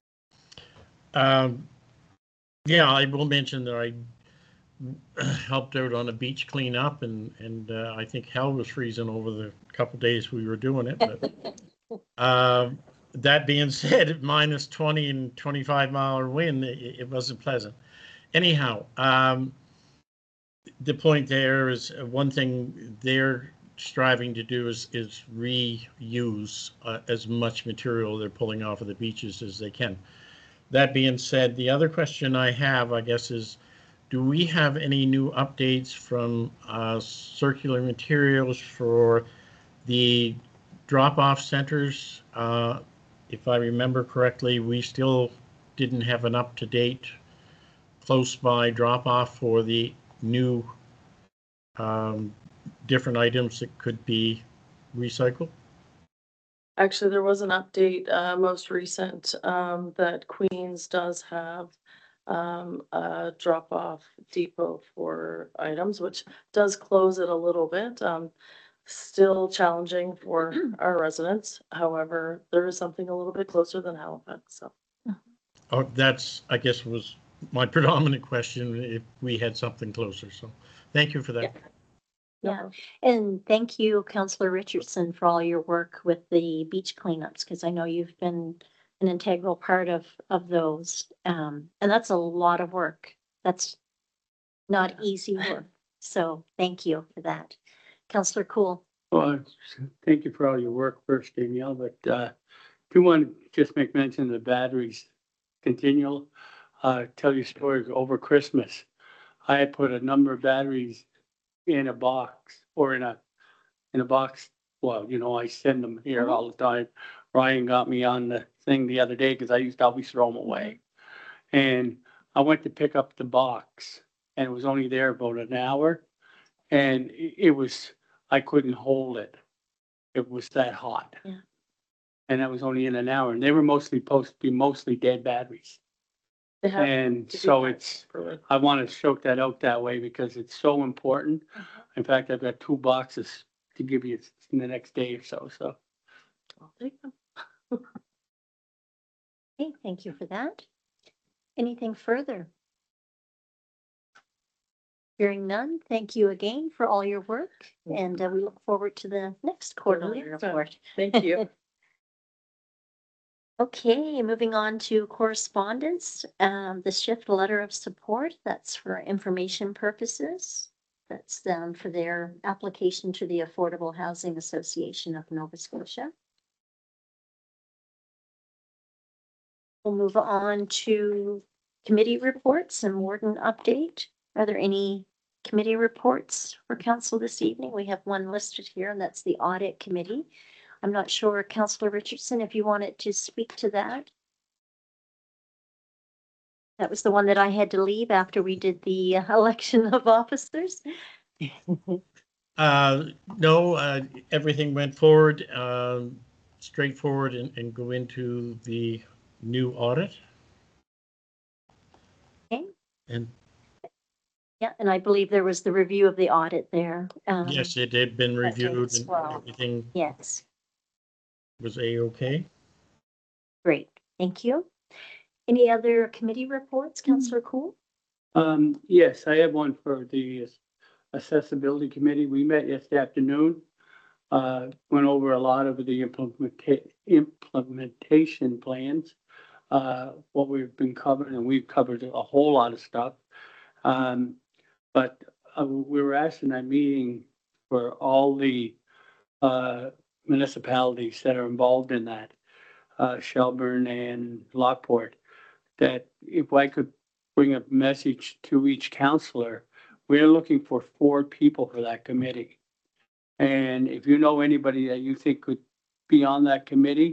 Um, yeah, I will mention that I helped out on a beach cleanup, and and uh, I think hell was freezing over the couple days we were doing it. But um, that being said, at minus twenty and twenty-five mile wind, it, it wasn't pleasant. Anyhow, um, the point there is uh, one thing they're striving to do is is reuse uh, as much material they're pulling off of the beaches as they can. That being said, the other question I have, I guess, is do we have any new updates from uh, Circular Materials for the drop-off centers? Uh, if I remember correctly, we still didn't have an up-to-date close by drop-off for the new um, different items that could be recycled. Actually, there was an update, uh, most recent, um, that Queens does have, um, a drop-off depot for items, which does close it a little bit. Um, still challenging for our residents. However, there is something a little bit closer than Halifax, so. Oh, that's, I guess, was my predominant question, if we had something closer. So thank you for that. Yeah. No Yeah. problem. And thank you, Counselor Richardson, for all your work with the beach cleanups, because I know you've been an integral part of, of those. Um, and that's a lot of work. That's not easy work. So thank you for that. Counselor Cool. Well, thank you for all your work first, Danielle, but, uh, do want to just make mention of the batteries continual. Uh, tell you a story over Christmas. I had put a number of batteries in a box or in a, in a box. Well, you know, I send them here all the time. Ryan got me on the thing the other day because I used to always throw them away. And I went to pick up the box and it was only there about an hour. And it, it was, I couldn't hold it. It was that hot. Yeah. And that was only in an hour. And they were mostly supposed to be mostly dead batteries. They have And to be so packed it's, properly. I want to show that out that way because it's so important. In fact, I've got two boxes to give you in the next day or so, so. I'll take them. Okay, thank you for that. Anything further? Hearing none, thank you again for all your work, and uh, we look forward to the next quarterly Yeah. report. Thank you. Okay, moving on to correspondence, um, the shift letter of support, that's for information purposes. That's, um, for their application to the Affordable Housing Association of Nova Scotia. We'll move on to committee reports and warden update. Are there any committee reports for council this evening? We have one listed here, and that's the audit committee. I'm not sure, Councillor Richardson, if you wanted to speak to that. That was the one that I had to leave after we did the uh, election of officers. Uh, no, uh, everything went forward, um, straightforward, and, and go into the new audit. Okay. And Yeah, and I believe there was the review of the audit there. Um, yes, it had been that did reviewed as and well. everything Yes, was A-okay. great, thank you. Any other committee reports, Councillor Cool? Um, yes, I have one for the accessibility committee. We met yesterday afternoon. Uh, went over a lot of the implementa- implementation plans. Uh, what we've been covering, and we've covered a whole lot of stuff. Um, but uh, we were asked in that meeting for all the uh, municipalities that are involved in that, uh, Shelburne and Lockport, that if I could bring a message to each counselor, we're looking for four people for that committee. And if you know anybody that you think could be on that committee,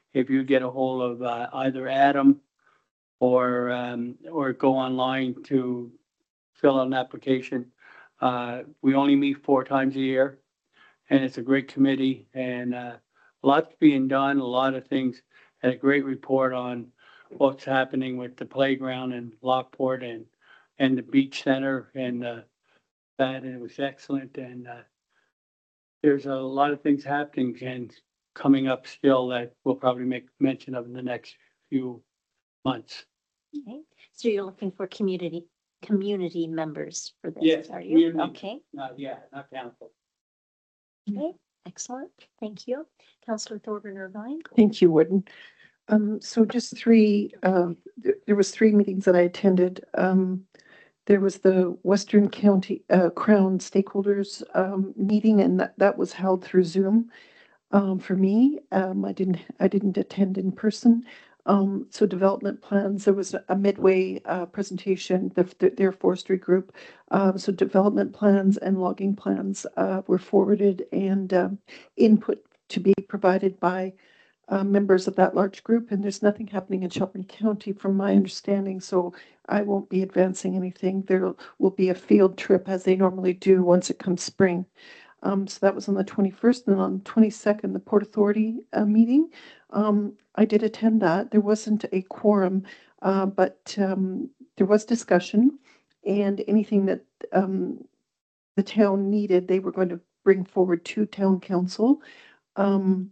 if you get a hold of uh, either Adam or, um, or go online to fill out an application. Uh, we only meet four times a year, and it's a great committee, and uh, lots being done, a lot of things. Had a great report on what's happening with the playground in Lockport and, and the beach center and uh, that, and it was excellent. And uh, there's a lot of things happening and coming up still that we'll probably make mention of in the next few months. Okay, so you're looking for community, community members for this, Yes, are you? community. Okay, Not, yeah, not council. okay, excellent. Thank you. Councillor Thorburn Irvine? Thank you, Warden. Um, so just three, um, th- there was three meetings that I attended. Um, there was the Western County, uh, Crown Stakeholders, um, meeting, and that, that was held through Zoom. Um, for me, um, I didn't, I didn't attend in person. Um, so development plans, there was a midway, uh, presentation, the, the- their forestry group. Um, so development plans and logging plans, uh, were forwarded and, um, input to be provided by uh, members of that large group, and there's nothing happening in Shelburne County from my understanding, so I won't be advancing anything. There will be a field trip as they normally do once it comes spring. Um, so that was on the twenty-first, and on the twenty-second, the Port Authority uh, meeting. Um, I did attend that. There wasn't a quorum, uh, but um, there was discussion, and anything that um, the town needed, they were going to bring forward to town council. Um,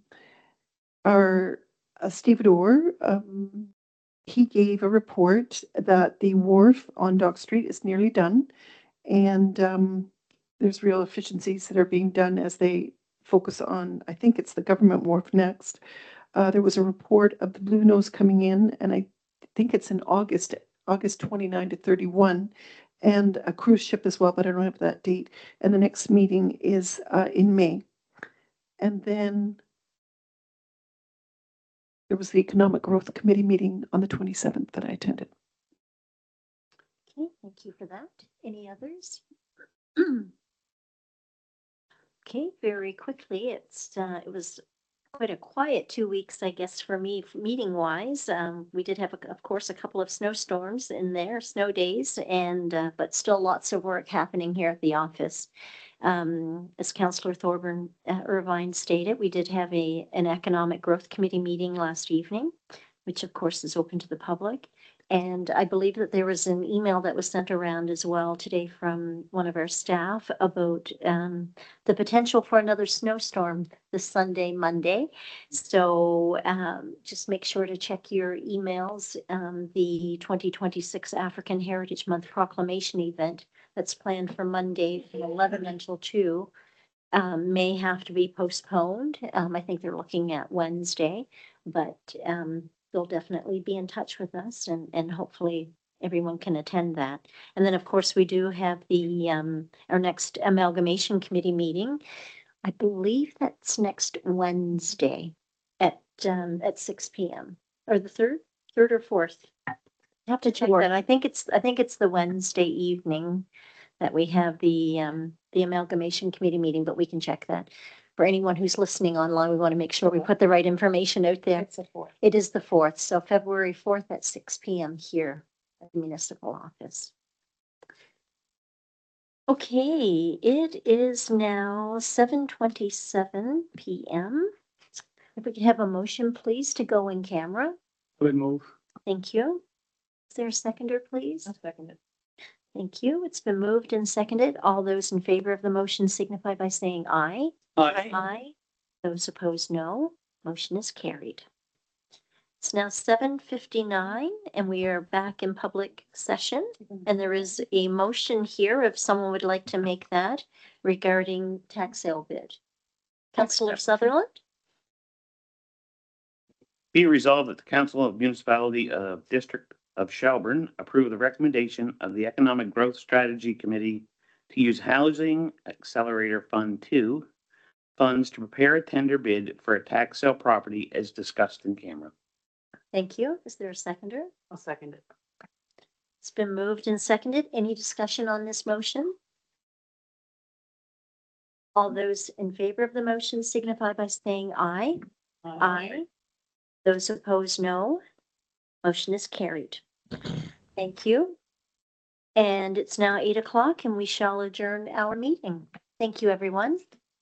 our uh, stevedore, um, he gave a report that the wharf on Dock Street is nearly done. And um, there's real efficiencies that are being done as they focus on, I think it's the government wharf next. Uh, there was a report of the Blue Nose coming in, and I think it's in August, August twenty-nine to thirty-one, and a cruise ship as well, but I don't have that date. And the next meeting is uh, in May. And then there was the Economic Growth Committee meeting on the twenty-seventh that I attended. Okay, thank you for that. Any others? Okay, very quickly, it's, uh, it was quite a quiet two weeks, I guess, for me, meeting wise. Um, we did have, a- of course, a couple of snowstorms in there, snow days, and, uh, but still lots of work happening here at the office. Um, as Councillor Thorburn uh, Irvine stated, we did have a, an Economic Growth Committee meeting last evening, which of course is open to the public. And I believe that there was an email that was sent around as well today from one of our staff about um, the potential for another snowstorm this Sunday, Monday. So um, just make sure to check your emails. Um, the twenty twenty-six African Heritage Month proclamation event that's planned for Monday from eleven until two um, may have to be postponed. Um, I think they're looking at Wednesday, but um, they'll definitely be in touch with us and, and hopefully everyone can attend that. And then, of course, we do have the, um, our next amalgamation committee meeting. I believe that's next Wednesday at, um, at six P M or the third, third or fourth. I have to check that. I think it's, I think it's the Wednesday evening that we have the, um, the amalgamation committee meeting, but we can check that. For anyone who's listening online, we want to make sure we put the right information out there. It's a four. It is the fourth, so February fourth at six P M here at the municipal office. Okay, it is now seven twenty-seven P M If we could have a motion, please, to go in camera. Good move. Thank you. Is there a seconder, please? I'll second it. Thank you. It's been moved and seconded. All those in favor of the motion signify by saying aye. Aye. Aye. Those opposed, no. Motion is carried. It's now seven fifty-nine and we are back in public session. And there is a motion here if someone would like to make that regarding tax sale bid. Councillor Sutherland? Be it resolved that the Council of Municipality of District of Shelburne approve the recommendation of the Economic Growth Strategy Committee to use Housing Accelerator Fund Two funds to prepare a tender bid for a tax sale property as discussed in camera. Thank you. Is there a seconder? I'll second it. It's been moved and seconded. Any discussion on this motion? All those in favor of the motion signify by saying aye. Aye. Those opposed, no. Motion is carried. Thank you. And it's now eight o'clock and we shall adjourn our meeting. Thank you, everyone.